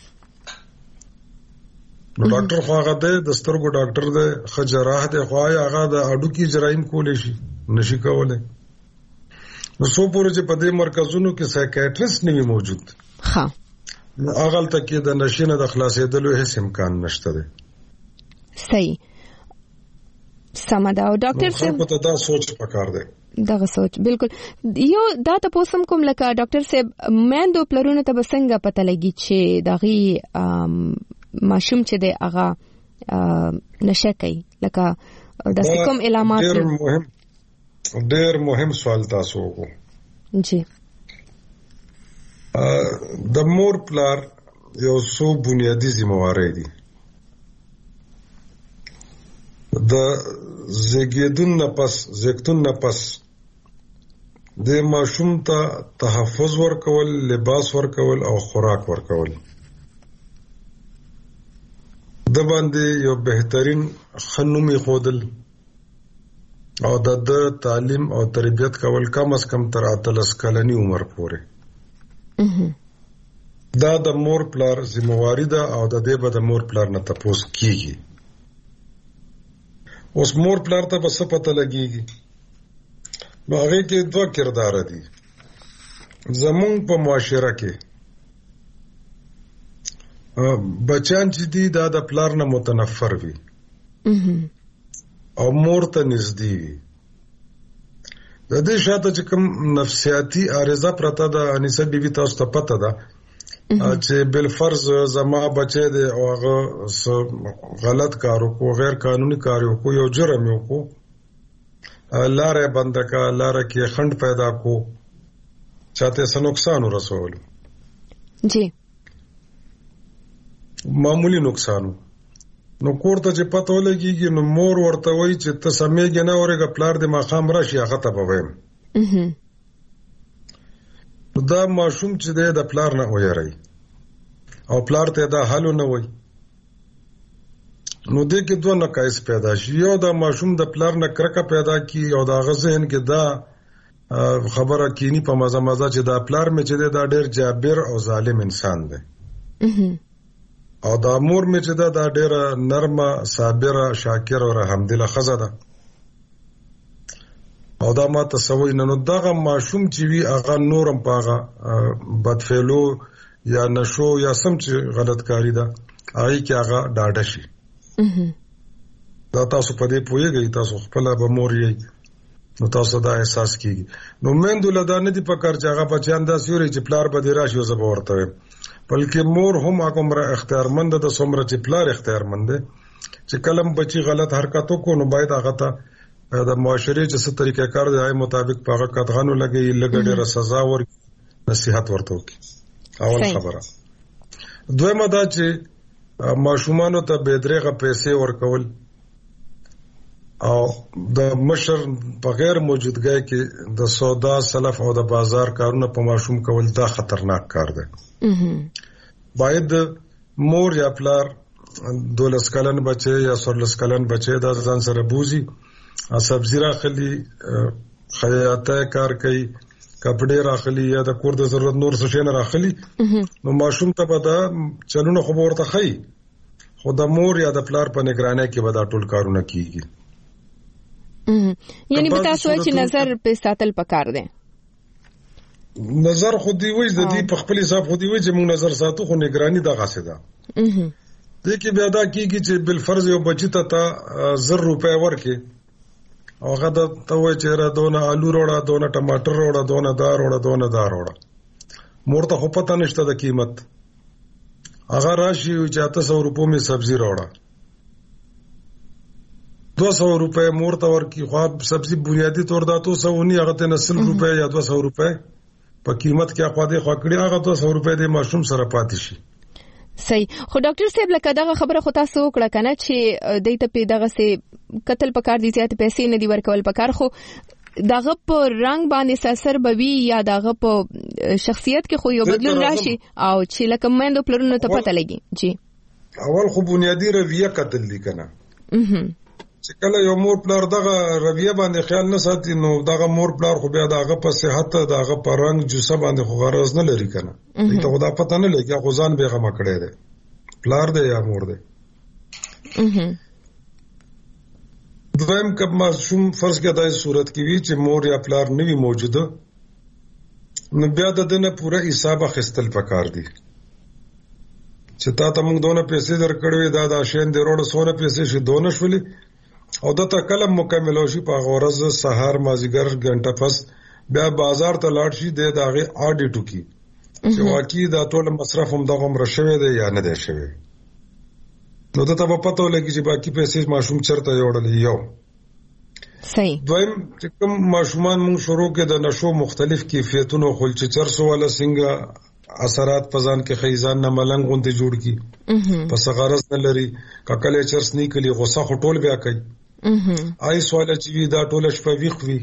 S6: نو ډاکټر خو هغه د سترګو ډاکټر دی خجراح دی خو هغه د اډو کې جرایم کولې شي نشي کولای نو سو پورې چې په دې مرکزونو کې سایکیاټریست نه موجود
S1: ها
S6: نو هغه تل کې د نشینه د خلاصېدلو هیڅ امکان نشته دی
S1: صحیح سمدا او ډاکټر صاحب
S6: خو ته دا سوچ پکار دی
S1: دغه سوچ بالکل یو دا تاسو کوم لکه ډاکټر صاحب مېندو پلرونو ته بسنګ پته لګي چې دغه ماشوم چې دی هغه نشه کوي لکه د کوم علامات
S6: ډېر مهم ډېر مهم سوال تاسو وکړو
S1: جی
S6: د مور پلار یو څو بنیادی ذمہواری دي د زیږیدون نه پس زیږتون نه پس د ماشوم ته تحفظ ورکول لباس ورکول او خوراک ورکول د باندې یو بهترین خنومي خودل او د تعلیم او تربیت کول کم از کم تر اتلس کلنی عمر پورې دا د مور پلار ذمہواری ده او د دې به د مور پلار نه تاسو کیږي اوس مور پلار ته بس پته لګیږي نو هغه کې دوه کردار دي زمون په معاشره کې بچان چې دي دا د پلار نه متنفر وي او مور ته نږدې وي. د دې شاته چې کوم نفسیاتي عارضه پرته ده انیسه بیبي تاسو ته پته ده چې بل فرض زما بچی دی او هغه غلط کار وکړو غیر قانوني کار وکړو یو جرم وکړو لاره بند کا لاره کې خند پیدا کو چاته څه نقصان ورسول
S1: جی
S6: معمولی نقصان نو کوړه چې پته ولګيږي نو مور ورته وایي چې ته سمېږي نه اورګه پلار د ماخام راشي هغه ته به وایم دا ماشوم چې د پلار نه ویری او پلار ته دا حل نه وای نو دې کې دوه نقایص پیدا شي. یو دا ماشوم د پلار نه کرکه پیدا کی او دا غزهن کې دا خبره کینی په مزه مزه چې دا پلار مې چې دا ډېر جابر او ظالم انسان دی او دا مور مې چې دا دا ډېر نرمه صابره شاکر او رحمدله خزه ده او دا ما تصویر نه نو دغه ماشوم چې وی هغه نورم پاغه بدفعلو یا نشو یا سم چې غلط کاری ده هغه کې هغه ډاډه شي دا تاسو په دې پوهیږئ تاسو خپل به مور یې نو تاسو دا احساس کیږي نو مندو لدا نه دی پکار چې هغه بچیان دا سوري چې پلار به دی راشي او زه به ورته بلکې مور هم هغه مر اختیارمند ده څومره چې پلار اختیارمند ده چې کلم بچي غلط حرکت وکړي نو باید هغه ته د معاشري چې څه طریقې کار دی هغه مطابق هغه قطغانو لګي لګډه سزا ور نصيحت ورته وکړي. اول خبره. دویمه دا چې ماشومانو ته بېدرېغه پیسې ورکول او د مشر بغیر موجودګۍ کې د سودا سلف او د بازار کارونه په ماشوم کول دا خطرناک کار دی. باید مور یا پلار دولس کلن بچي یا سورلس کلن بچي دا ځان سره بوزي سبزی راخلی خیاطه کار کوي کپڑے راخلی یا د کور د ضرورت نور څه شي نه راخلی نو ماشوم ته به دا چلونه خو ورته خي خو د مور یا د پلار په نگرانۍ کې به دا ټول کارونه کیږي.
S1: یعنی به تاسو چې نظر په ساتل پکار دی.
S6: نظر خو دی وای د دې په خپل حساب خو دی وای چې موږ نظر ساتو خو نگرانی دغه څه ده. دې کې بیا دا کیږي چې بل فرض یو بچی ته تا زر روپے ورکې او هغه ته وای چې را دونه آلو وروړه دونه ټماټر وروړه دونه دار وروړه دونه دار وروړه مور ته خو پته نشته د قیمت هغه راشي چې اته سو روپو می سبزی وروړه دو سو روپے مور ته ورکی خو سبزی بنیادی طور دا تو سو نی هغه ته نسل روپے یا دو سو روپے په قیمت کې خو دې خو کړی هغه دو سو روپے د ماشوم سره پاتې شي.
S1: صحیح. خو ډاکټر صاحب لکه دغه خبره خو تاسو وکړه کنه چې دې ته په دغه سي قتل پکار دي زیات پیسې نه دی ورکول پکار خو دغه په رنگ باندې اثر بوي یا دغه په شخصیت کې خو یو بدلون راشي او چې لکه مېندو پلرونو ته پته لګي. جی
S6: اول خو بنیادی رویه قتل دي کنه چې کله یو مور پلار دغه رویه باندې خیال نه ساتي نو دغه مور پلار خو بیا دغه په صحت دغه په رنگ جوسه باندې خو غرض نه لري کنه ته خدا پته نه لګي خو ځان به غما کړی دی پلار دی یا مور دی. دویم کب معصوم فرض کې دای صورت کې وی چې مور یا پلار نه وي موجوده نو بیا د دنه پوره حساب خستل پکار دی چې تا ته موږ دونه پیسې درکړې دا د شین د روړ سونه پیسې شي دونه شولې او دته کلم مکمل شي په غورز سحر مازیګر غنټه پس بیا بازار ته لاړ شي د داغه اډیټ کی چې واقعي دا ټول مصرف هم دغه مرشوي دی یا نه دی شوی نو ته په پته ولګي چې باقي پیسې ماشوم چرته یوړلې یو.
S1: صحیح.
S6: دویم چې کوم ماشومان موږ شروع کې د نشو مختلف کیفیتونو خل چې چرسو ولا څنګه اثرات پزان کې خیزان نه ملنګ غونډه جوړ کی پس غرض نه لري ککلې چرس نه کلی غوسه خټول بیا کوي آی سوال چې دا ټول شپه ویخ وی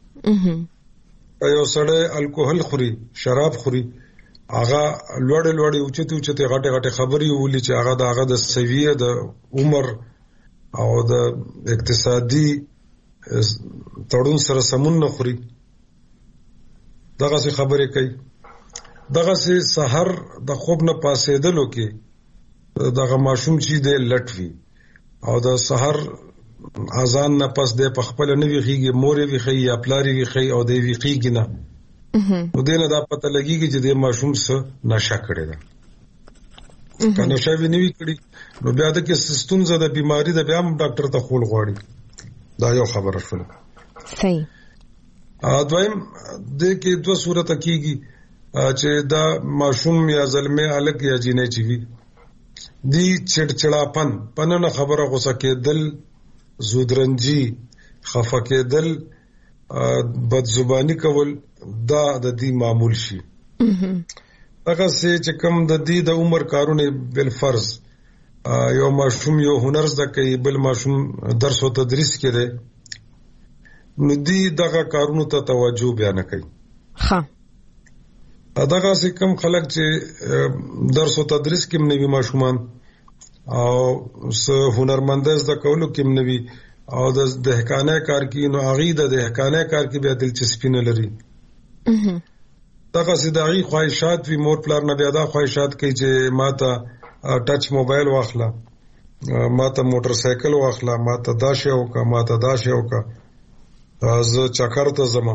S6: یو سړی الکوهل خوري شراب خوري هغه لوړ لوړ اوچته اوچته غټه غټه خبري ولي چې هغه د هغه د سویه د عمر او د اقتصادي تړون سره سمون نه خوري دغه څه خبرې کوي دغه سه سحر د خوب نه پاسېدلو کې دغه ماشوم چې د لټوي او د سحر اذان نه پس د پخپل نه ویخيږي مورې ویخي یا پلاری ویخي او د ویخيږي نه نو دینه دا پته لګيږي چې د ماشوم سره نشه کړی دا کنه شوی نیوي کړي نو بیا د کې سستون زده بیماری د بیا هم ډاکټر ته خول غواړي دا یو خبره شول.
S1: صحیح.
S6: ا دویم د کې دوه صورت کیږي چې دا ماشوم یا زلمه الګ یا جینې چي وي دی چړچړاپن پنه خبره غوسه کېدل زودرنجي خفه کېدل بد زبانی کول دا د دې معمول شي. هغه چې کوم د دې د عمر کارونه بل فرض یو ماشوم یو هنر زده کوي بل ماشوم درس او تدریس کوي نو دې دغه کارونو ته توجه بیا نه کوي.
S1: ها
S6: دغه چې کوم خلک چې درس او تدریس کې منوي ماشومان او هنرمند زده کولو کې منوي او د دهقانه کار کې نو هغه د دهقانه کار کې بیا دلچسپي نه لري. دغه چې دغه خواهشات وی مور پلار نه بیا دا خواهشات کوي چې ماته ټچ موبایل واخلا ماته موټر سایکل واخلا ماته دا شی وکا ماته دا شی وکا زه چکر ته زما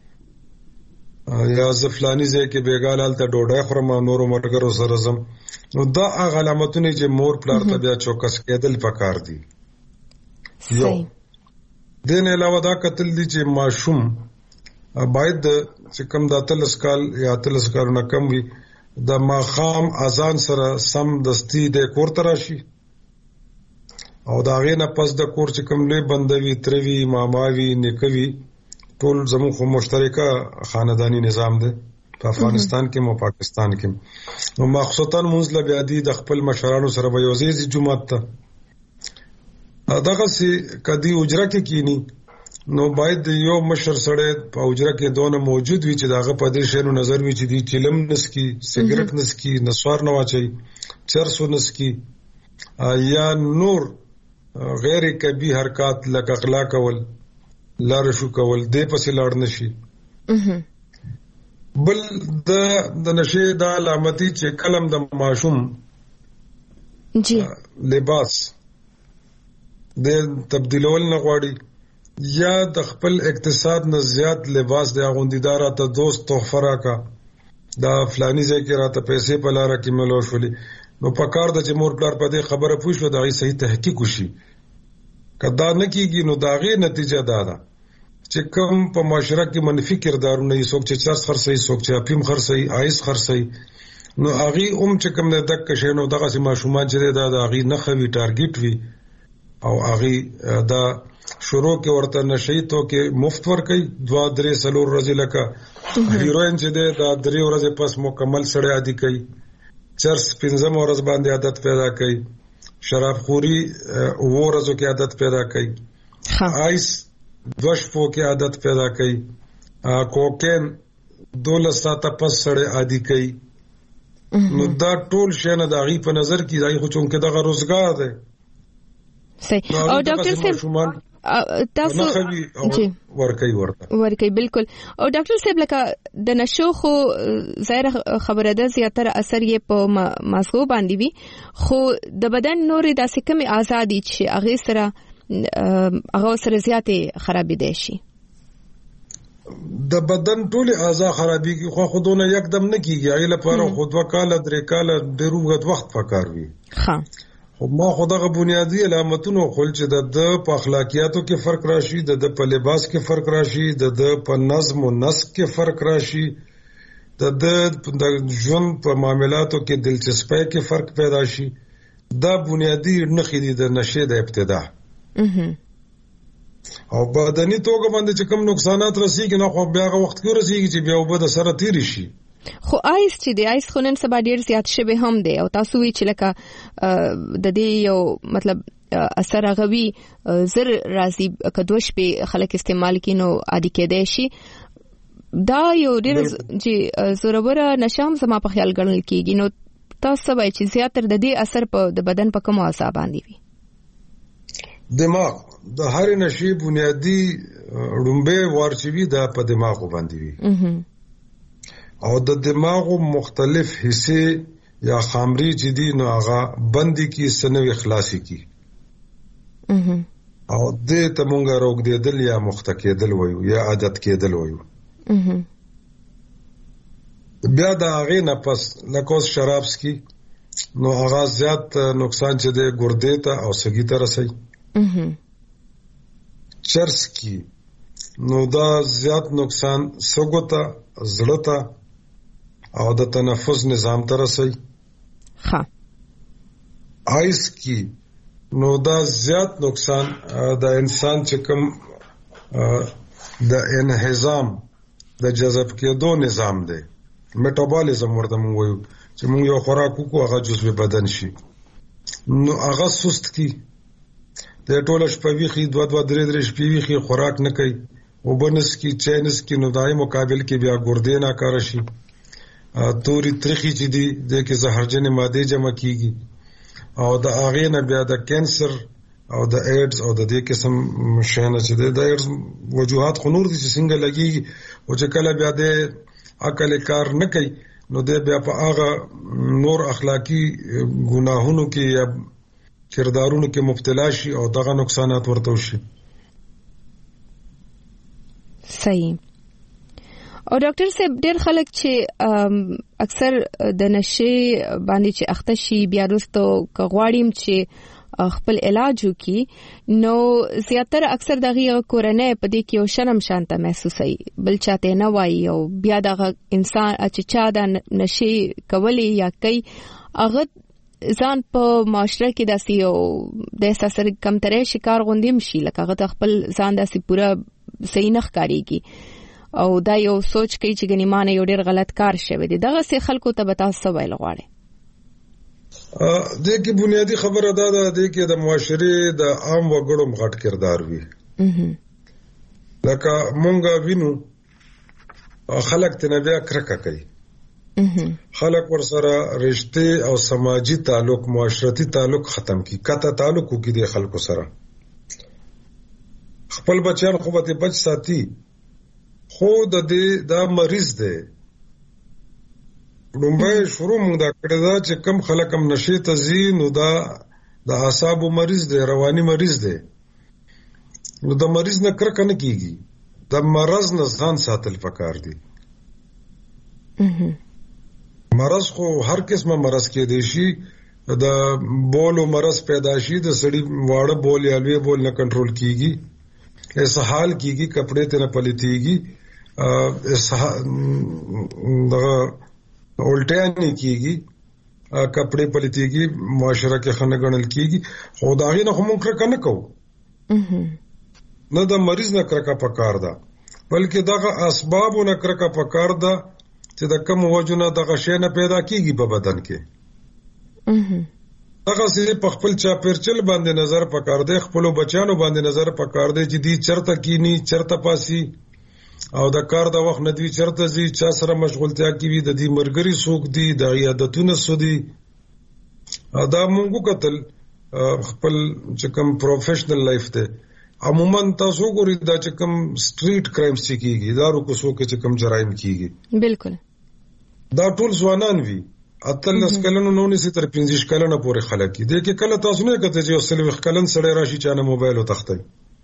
S6: یا زه فلانی ځای کې بیګال حالت ډوډۍ خورم نورو مټګرو سره زم نو دا هغه علامتونه چې مور پلار ته بیا چوکس کېدل پکار دي. یو دین علاوه دا قتل دي چې ماشوم باید چې کم د تلس کال یا تلس کالونه کم وي د ماخام اذان سره سم دستی د کور تراشي او دا غي نه پس د کور چې کم لوی بندوي تروي ماماوي نکوي ټول زموږ خو مشترکه خاندانی نظام دی په افغانستان کې او پاکستان کې نو مخصوصا موږ له بیا دي د خپل مشرانو سره به یوځي جمعه ته دغه سي کدي اجره کې کینی نو باید یو مشر سره په اجره کې دونه موجود وي چې داغه په دې شنو نظر وي چې دی چلم نسکی سیګریټ نسکی نسوار نه واچي چرسو نسکی یا نور غیر کبي حرکت لکه اخلاق کول لار شو کول دې پسې لاړ نشي. بل د د نشه د علامتي چې کلم د ماشوم
S1: جی
S6: لباس د تبدیلول نه غواړي یا د خپل اقتصاد نه زیات لباس د غوندیدار ته دوست تحفه راکا دا فلانی ځای کې راته پیسې په لار کې ملو شولې نو په کار د جمهور پلار په دې خبره پوښتنه دا غي صحیح تحقیق وشي کدا نه کیږي نو دا غي نتیجه دا ده چې کوم په معاشره کې منفي کردارونه یې څوک چې چرس خرڅي څوک چې افیم خرڅي آیس خرڅي نو هغه هم چې کوم نه دک شینو دغه سي ماشومان چې دا د هغه نه خوي ټارګټ وي او هغه دا شروع کې ورته نشي تو کې مفت ور کوي دوا درې سلور ورځې لکه هیروین چې دا درې ورځې پس مکمل سړی عادي کوي چرس پنځم ورځ باندې عادت پیدا کوي شراب خوري و ورځو کې عادت پیدا کوي آیس دوش په کې عادت پیدا کوي کوکین دولس ساعته پس سړی عادي کوي نو دا ټول شی نه داغي په نظر کې دای خو چون کې دغه روزګار دی.
S1: صحیح. او ډاکټر صاحب تاسو
S6: جی ورکي ورته
S1: ورکي بالکل او ډاکټر صاحب لکه د نشو خو ظاهر خبره ده زیاتره اثر یې په مازغو باندې وي خو د بدن نورې داسې کمی ازادي چې هغه سره هغه سره زیاتې خرابې دي شي
S6: د بدن ټول اعضاء خرابېږي خو خودونه یکدم نه کیږي ایله لپاره خود وکاله درې کاله ډېر وخت وخت پکار وي.
S1: ها
S6: خو ما خدغه بنیادی علامتونو خل چې د په اخلاقیاتو کې فرق راشي د په لباس کې فرق راشي د په نظم او نسق کې فرق راشي د د ژوند په معاملاتو کې دلچسپۍ کې فرق پیدا شي دا بنیادی نښې دي د نشه د ابتدا او بدني توګه باندې چې کوم نقصانات رسیږي نو خو بیا وخت کې رسیږي چې بیا وبد سره تیر شي.
S1: خو آیس چې د آیس خونن سبا ډیر زیات شوی هم دی او تاسو وی چې لکه د دې یو مطلب اثر غوي زر راځي کدوش په خلک استعمال کینو عادي کېدای شي دا یو ډیر چې زوروره نشام زما په خیال ګڼل کیږي نو تاسو وایي چې زیاتره د دې اثر په د بدن په کوم اعصاب باندې وي.
S6: دماغ د هر نشي بنیادی رومبه ورچوي د په دماغ باندې وي او د دماغ مختلف حصے یا خامري چې دي نو هغه بندي کی سنوي خلاصي کی او د ته مونږه روغ دیدل یا مختکیدل وایو یا عادت کېدل وایو. بیا دا هغه نه پس لکه شرابس کی نو هغه زیات نقصان چې د ګردې ته او سږي ته رسي. چرس کی نو دا زیات نقصان سږو ته، زړه ته او د تنفس نظام ته رسي.
S1: ها
S6: آیس کی نو دا زیات نقصان د انسان چې کوم د انهضام د جذب کېدو نظام دی، میټابولیزم ورته موږ وایو چې موږ یو خوراک وکړو هغه جزء بدن شي، نو هغه سست کی د ټوله شپه ویخي، دوه دوه درې درې شپې ویخي، خوراک نه کوي، وبنس کی چینس کی نو دای مقابل کې بیا ګردې نه کار شي، توري ترخی چې دی د کې زهرجن ماده جمع کیږي او د هغې نه بیا د کینسر او د ایډز او د دې قسم شیانه چې د ایډز وجوهات خو نور دي چې څنګه لګيږي او چې کله بیا د عقل کار نه کوي نو د بیا په هغه نور اخلاقی ګناهونو کې یا کردارونو کې مبتلا شي او دغه نقصانات ورته وشي.
S1: صحیح. او ډاکټر صاحب ډېر خلک چې اکثر د نشي باندې چې اخته شي بیا وروسته کغواړیم چې خپل علاج وکي نو زیاتره اکثر دغه کورنۍ په دې کې یو شرم شانته محسوسي بل چاته نه وایي او بیا دغه انسان چې چا د نشي کولی یا کوي هغه ځان په معاشره کې داسې یو د احساس کمترۍ شکار غوندیم شي لکه هغه خپل ځان داسې پوره صحیح نه ښکارېږي او دا یو سوچ کوي چې ګنې ما نه یو ډېر غلط کار شوی دی. دغسې خلکو ته به تاسو څه ویل غواړئ؟
S6: دې کې بنیادي خبره دا ده دې کې د معاشرې د عام وګړو غټ کردار وي. لکه مونږ وینو خلک ته بیا کرکه کوي، خلک ورسره رشته او سماجی تعلق معاشرتي تعلق ختم کی، کته تعلق کوي د خلکو سره. خپل بچیان خو به بچ ساتي خو د دې دا مریض دی. لومبای شروع موږ دا کړی دا چې کم خلک هم نشي ته ځي نو دا د اعصابو مریض دی، رواني مریض دی. نو د مریض نه کرکه نه کیږي، د مرض نه ځان ساتل پکار دی. مرض خو هر قسمه مرض کې دی شي، د بولو مرض پیدا شي، د سړی واړه بول یا لوی بول نه کنټرول کیږي، اسهال کیږي، کپڑے ته نه پلیتيږي، دغه الټیانی کیږي، کپڑے پلیتيږي، معاشره کې خنه ګڼل کیږي. خو دا غي نه هم کرکه نه کوو، نه د مریض نه کرکه پکار ده بلکې دغه اسباب نه کرکه پکار ده چې د کوم وجونه دغه شی نه پیدا کیږي په بدن کې. دغه سي په خپل چا پرچل باندې نظر پکار دی، خپل بچانو باندې نظر پکار دی چې دی چرته کینی چرته پاسي او د کار د وخت ندوی چرته زی چا سره مشغولتیا کی وي، د دې مرګري سوق دی، د عادتونو سودي. دا مونږ قتل خپل چې کوم پروفیشنل لایف ته عموما تاسو ګورئ دا چې کوم سټریټ کرایمز کیږي، دا رو کوڅو کې چې کوم جرایم کیږي، بالکل دا ټول ځوانان وي اتلس کلنو نو نسی تر پنځه کلنو پورې خلک دي. د کې کله تاسو نه کته چې سلوخ کلن سړی راشي چانه موبایل او تختای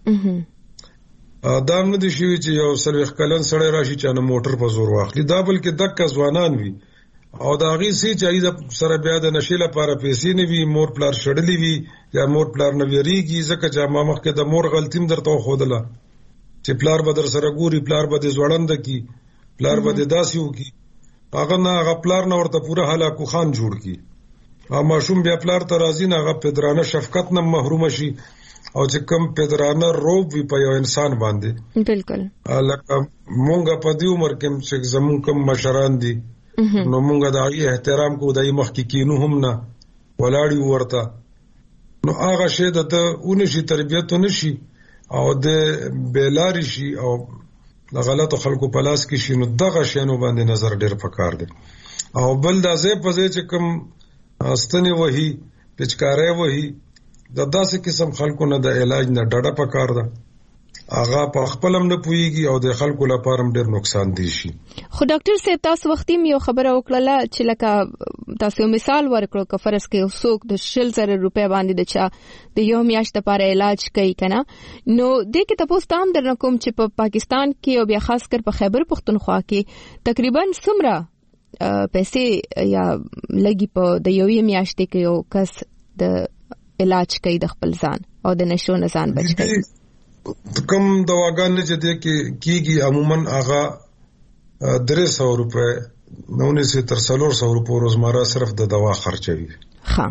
S6: دا نه دي شي چې یو سلوخ کلن سړی راشي چانه موټر په زور واخلي، دا بلکې دک ځوانان وي او دا غي سي چې د سره بیا د نشي لپاره پیسې نه وي، مور پلار شړلې وي یا مور پلار نه ویریږي ځکه چې ما مخکې د مور غلطیم درته خودله چې پلار به در سره ګوري، پلار به د ځوړند کی، پلار به د داسیو کی، هغه نه هغه پلار نه ورته پوره هلاکو خان جوړ کی. ا ماشوم بیا پلار ته راځي نه هغه پدرانه شفقت نه محروم شي او چې کم پدرانه روب وي په یو انسان باندې. بالکل لکه مونږ په دې عمر کې چې زمون کوم مشران دي نو مونږ د احترام کو دای مخ کې کینو هم نه ولاړی ورته نو هغه شه د اونشي تربیت نشي او د بیلاری شي او د غلطو خلکو په لاس کې شي، نو دغه شینو باندې نظر ډیر پکار دی. او بل دا زه په ځای چې کوم استنی وਹੀ پچکارې وਹੀ د داسې قسم خلکو نه د علاج نه ډډه پکار ده، هغه په خپل هم نه پويږي او د خلکو لپاره هم ډیر نقصان دي شي.
S1: خو ډاکټر صاحب تاسو وختي یو خبره وکړه چې لکه تاسو مثال ورکړو که فرض کې څوک د شل زره روپیا باندې د چا د یو میاشت لپاره علاج کوي کنه، نو د کې تاسو تام درنه کوم چې په پاکستان کې او بیا خاص کر په خیبر پختونخوا کې تقریبا څومره پیسې یا لګي په د یوې میاشتې کې یو کس د علاج کوي د خپل ځان او د نشو نه ځان بچ کوي.
S6: کم دواګانې چې دې کې کیږي عموماً هغه درې سو روپے نو سے تر څلور سو روپے روزمره صرف د دوا خرچوي.
S1: ها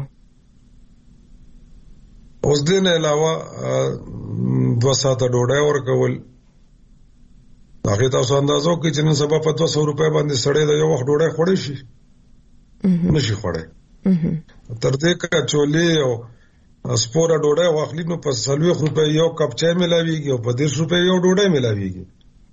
S6: اوس دې نه علاوه دوه ساعته ډوډۍ ورکول هغه تاسو اندازو کې چې نن سبا په دوه سو روپے باندې سړی د یو وخت ډوډۍ خوړی شي نشي خوړی. تر دې کا چولې او سپوره ډوډۍ واخلي نو په څلوېښت روپے یو کپ چای ملاويږي او په دېرش روپے یو ډوډۍ ملاويږي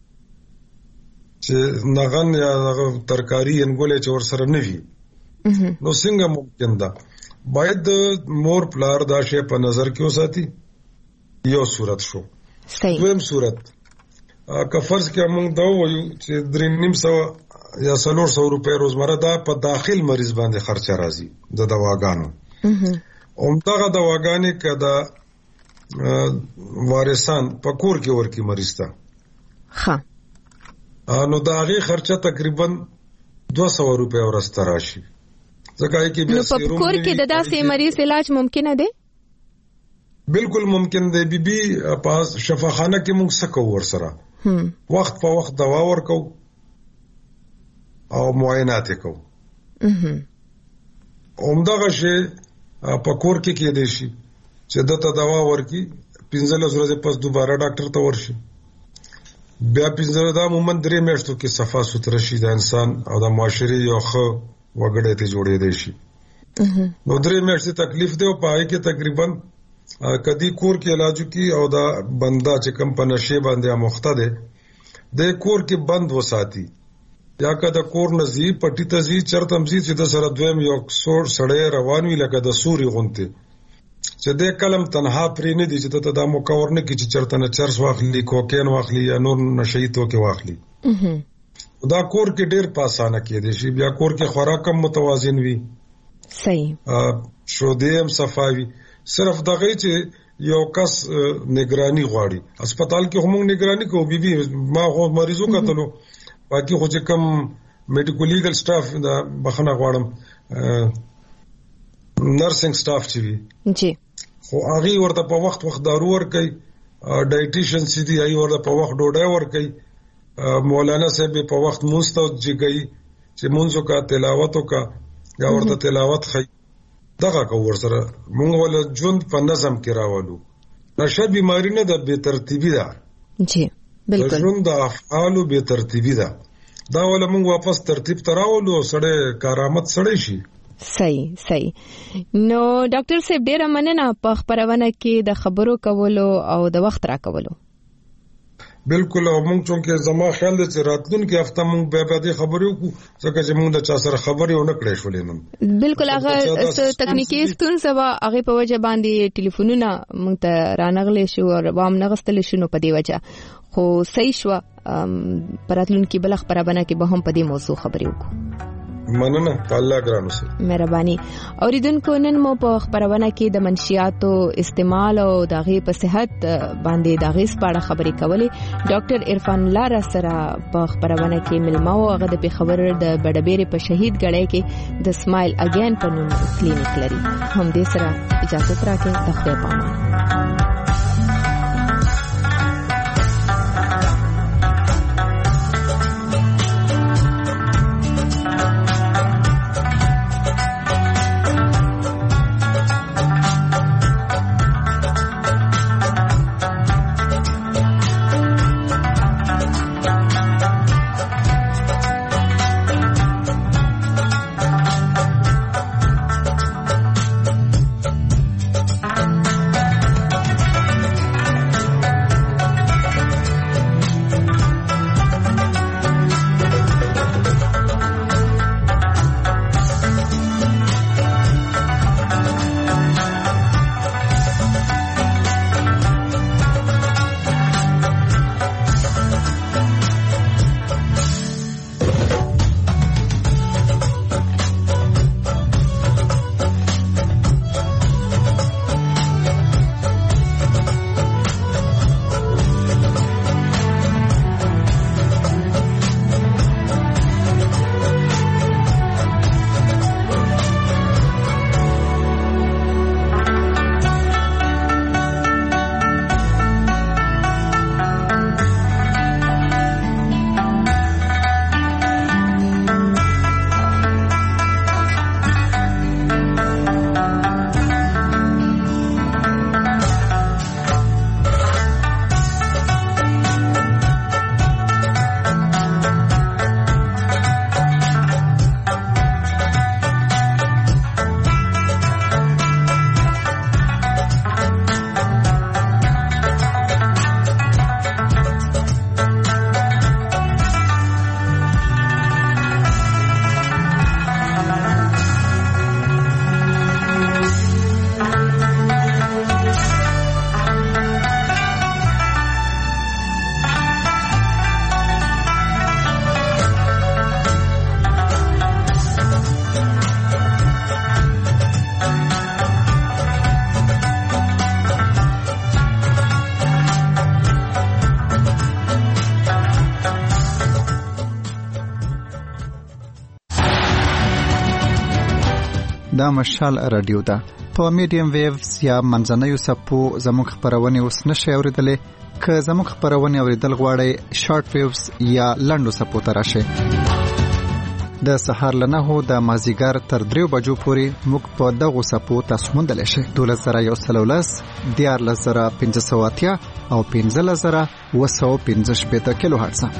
S6: چې نغن یا ترکاری انګولې چې ورسره نه وي. نو څنګه ممکن ده؟ باید مور پلار دا شی په نظر کې وساتي. یو صورت شو. دویم صورت که فرض کې موږ دا وایو چې درې نیم سو یا څلور سو روپے روزمره دا په داخل مریض باندې خرچه راځي د دواګانو. همدغه دواګانې که د وارثان په کور کې ورکی مریض ته
S1: ښه
S6: نو د هغې خرچه تقریبا دوه سوه روپۍ ورځ ته راشي. ځکه کې
S1: نو په کور کې د داسې مریض علاج ممکنه دی؟
S6: بالکل ممکن دی. بی بی په شفاخانه کې موږ څه کوو ورسره وخت په وخت دوا ورکو او معاینات یې کوو. همدغه شی په کور کې کېدی شي چې دته دوا ورکي پنځلس ورځې پس دوباره ډاکټر ته ورشي بیا پنځه دا عموماً درې میاشتو کې صفا سوتره شي د انسان او د معاشري یو ښه وګړی ته جوړېدی شي. نو درې میاشتې تکلیف دی او په هغې کې تقریبا کدی کور کې علاج وکړي او دا بنده چې کوم په نشې باندې اموخته دی د کور کې بند وساتي یا که د کور نه ځي پټي ته ځي چرته هم ځي چې د سره دویم یو سوړ سړی روان وي لکه د سوري غوندې چې د کلم تنها پرې نه دي چې ته دا مکور نه کړي چې چرته نه چرس واخلي کوکین واخلي یا نور نشهیي توکې واخلي. دا کور کې ډېر په اسانه کېدی شي. بیا کور کې خوراک هم متوازن وي
S1: صحیح
S6: شودې هم صفا وي. صرف دغه چې یو کس نگرانی غواړي. هسپتال کې هم نگرانی کوو. بي بي ما خو مریضو کتلو باقي خو چې کوم میډیکل لیګل سټاف دا بخنه غواړم نرسنګ سټاف چې وي
S1: جی
S6: خو هغه ورته په وخت وخت دارو ورکي. ډایټیشن سي دي هغه ورته په وخت ډوډۍ ورکي. مولانا صاحب په وخت مستوجي چې مونږه کا تلاوت وکا یا ورته تلاوت خي دغه کو ورسره مونږ ول ژوند په نظم کې راولو. نشه بیماری نه د بے ترتیبی ده
S1: جی بالکل
S6: ژوند د افعالو بے ترتیبی ده. دا ول مونږ واپس ترتیب تراولو سړی کارامت سړی شي.
S1: صحیح صحیح. نو ډاکټر صاحب ډیره مننه په خبرونه کې د خبرو کولو او د وخت را کولو.
S6: بالکل او مونږ چې زما خیال دی چې راتلونکي هفته مونږ به به د خبرو کو ځکه چې مونږ د چا سره خبرې ونه کړې شولې نن.
S1: بالکل هغه تکنیکی ستونزه وا هغه په وجه باندې ټلیفونونه مونږ ته رانغلې شو او وام نغستل شنو په دی وجه خو صحیح شو. پراتلونکي بل خبرونه کې به هم په دې موضوع خبرې وکړو.
S6: مننه الله ګرانو سره
S1: مهرباني. اوریدونکو نن مو په خبرونه کې د منشیاتو استعمال او دغه په صحت باندې دغه سپاړه خبرې کولې. ډاکټر عرفان الله را سره په خبرونه کې ملما او هغه د پیښور د بډبېرې په شهید غړې کې د سمایل اگین په نوم کلینیک لري. هم دې سره اجازه تراکې د خپل پامان.
S8: دا مشال رادیو ده. په میډیم ویوز یا منځنیو څپو زموږ خپرونې اوس نشئ اورېدلی. که زموږ خپرونې اورېدل غواړئ شارټ ویوز یا لنډو څپو ته راشئ. د سهار له نهو د مازدیګر تر دریو بجو پورې موږ په دغو څپو تاسو موندلی شئ. دولس زره یو سل او لس، دیارلس زره پنځه سوه اتیا او پنځلس زره اووه سوه پنځه شپېته کیلو هرټزه.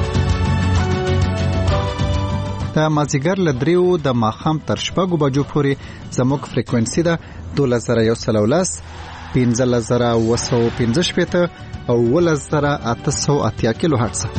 S8: د مازدیګر له دریو د ماښام تر شپږو بجو پورې زموږ فریکوینسي ده دولس زره یو سل او لس، پنځلس زره اووه سوه پنځه شپېته او اوولس زره اته سوه اتیا کیلو هرټزه.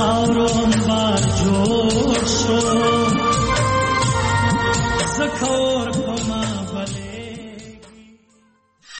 S9: خاورو انبار جوړ شو زکو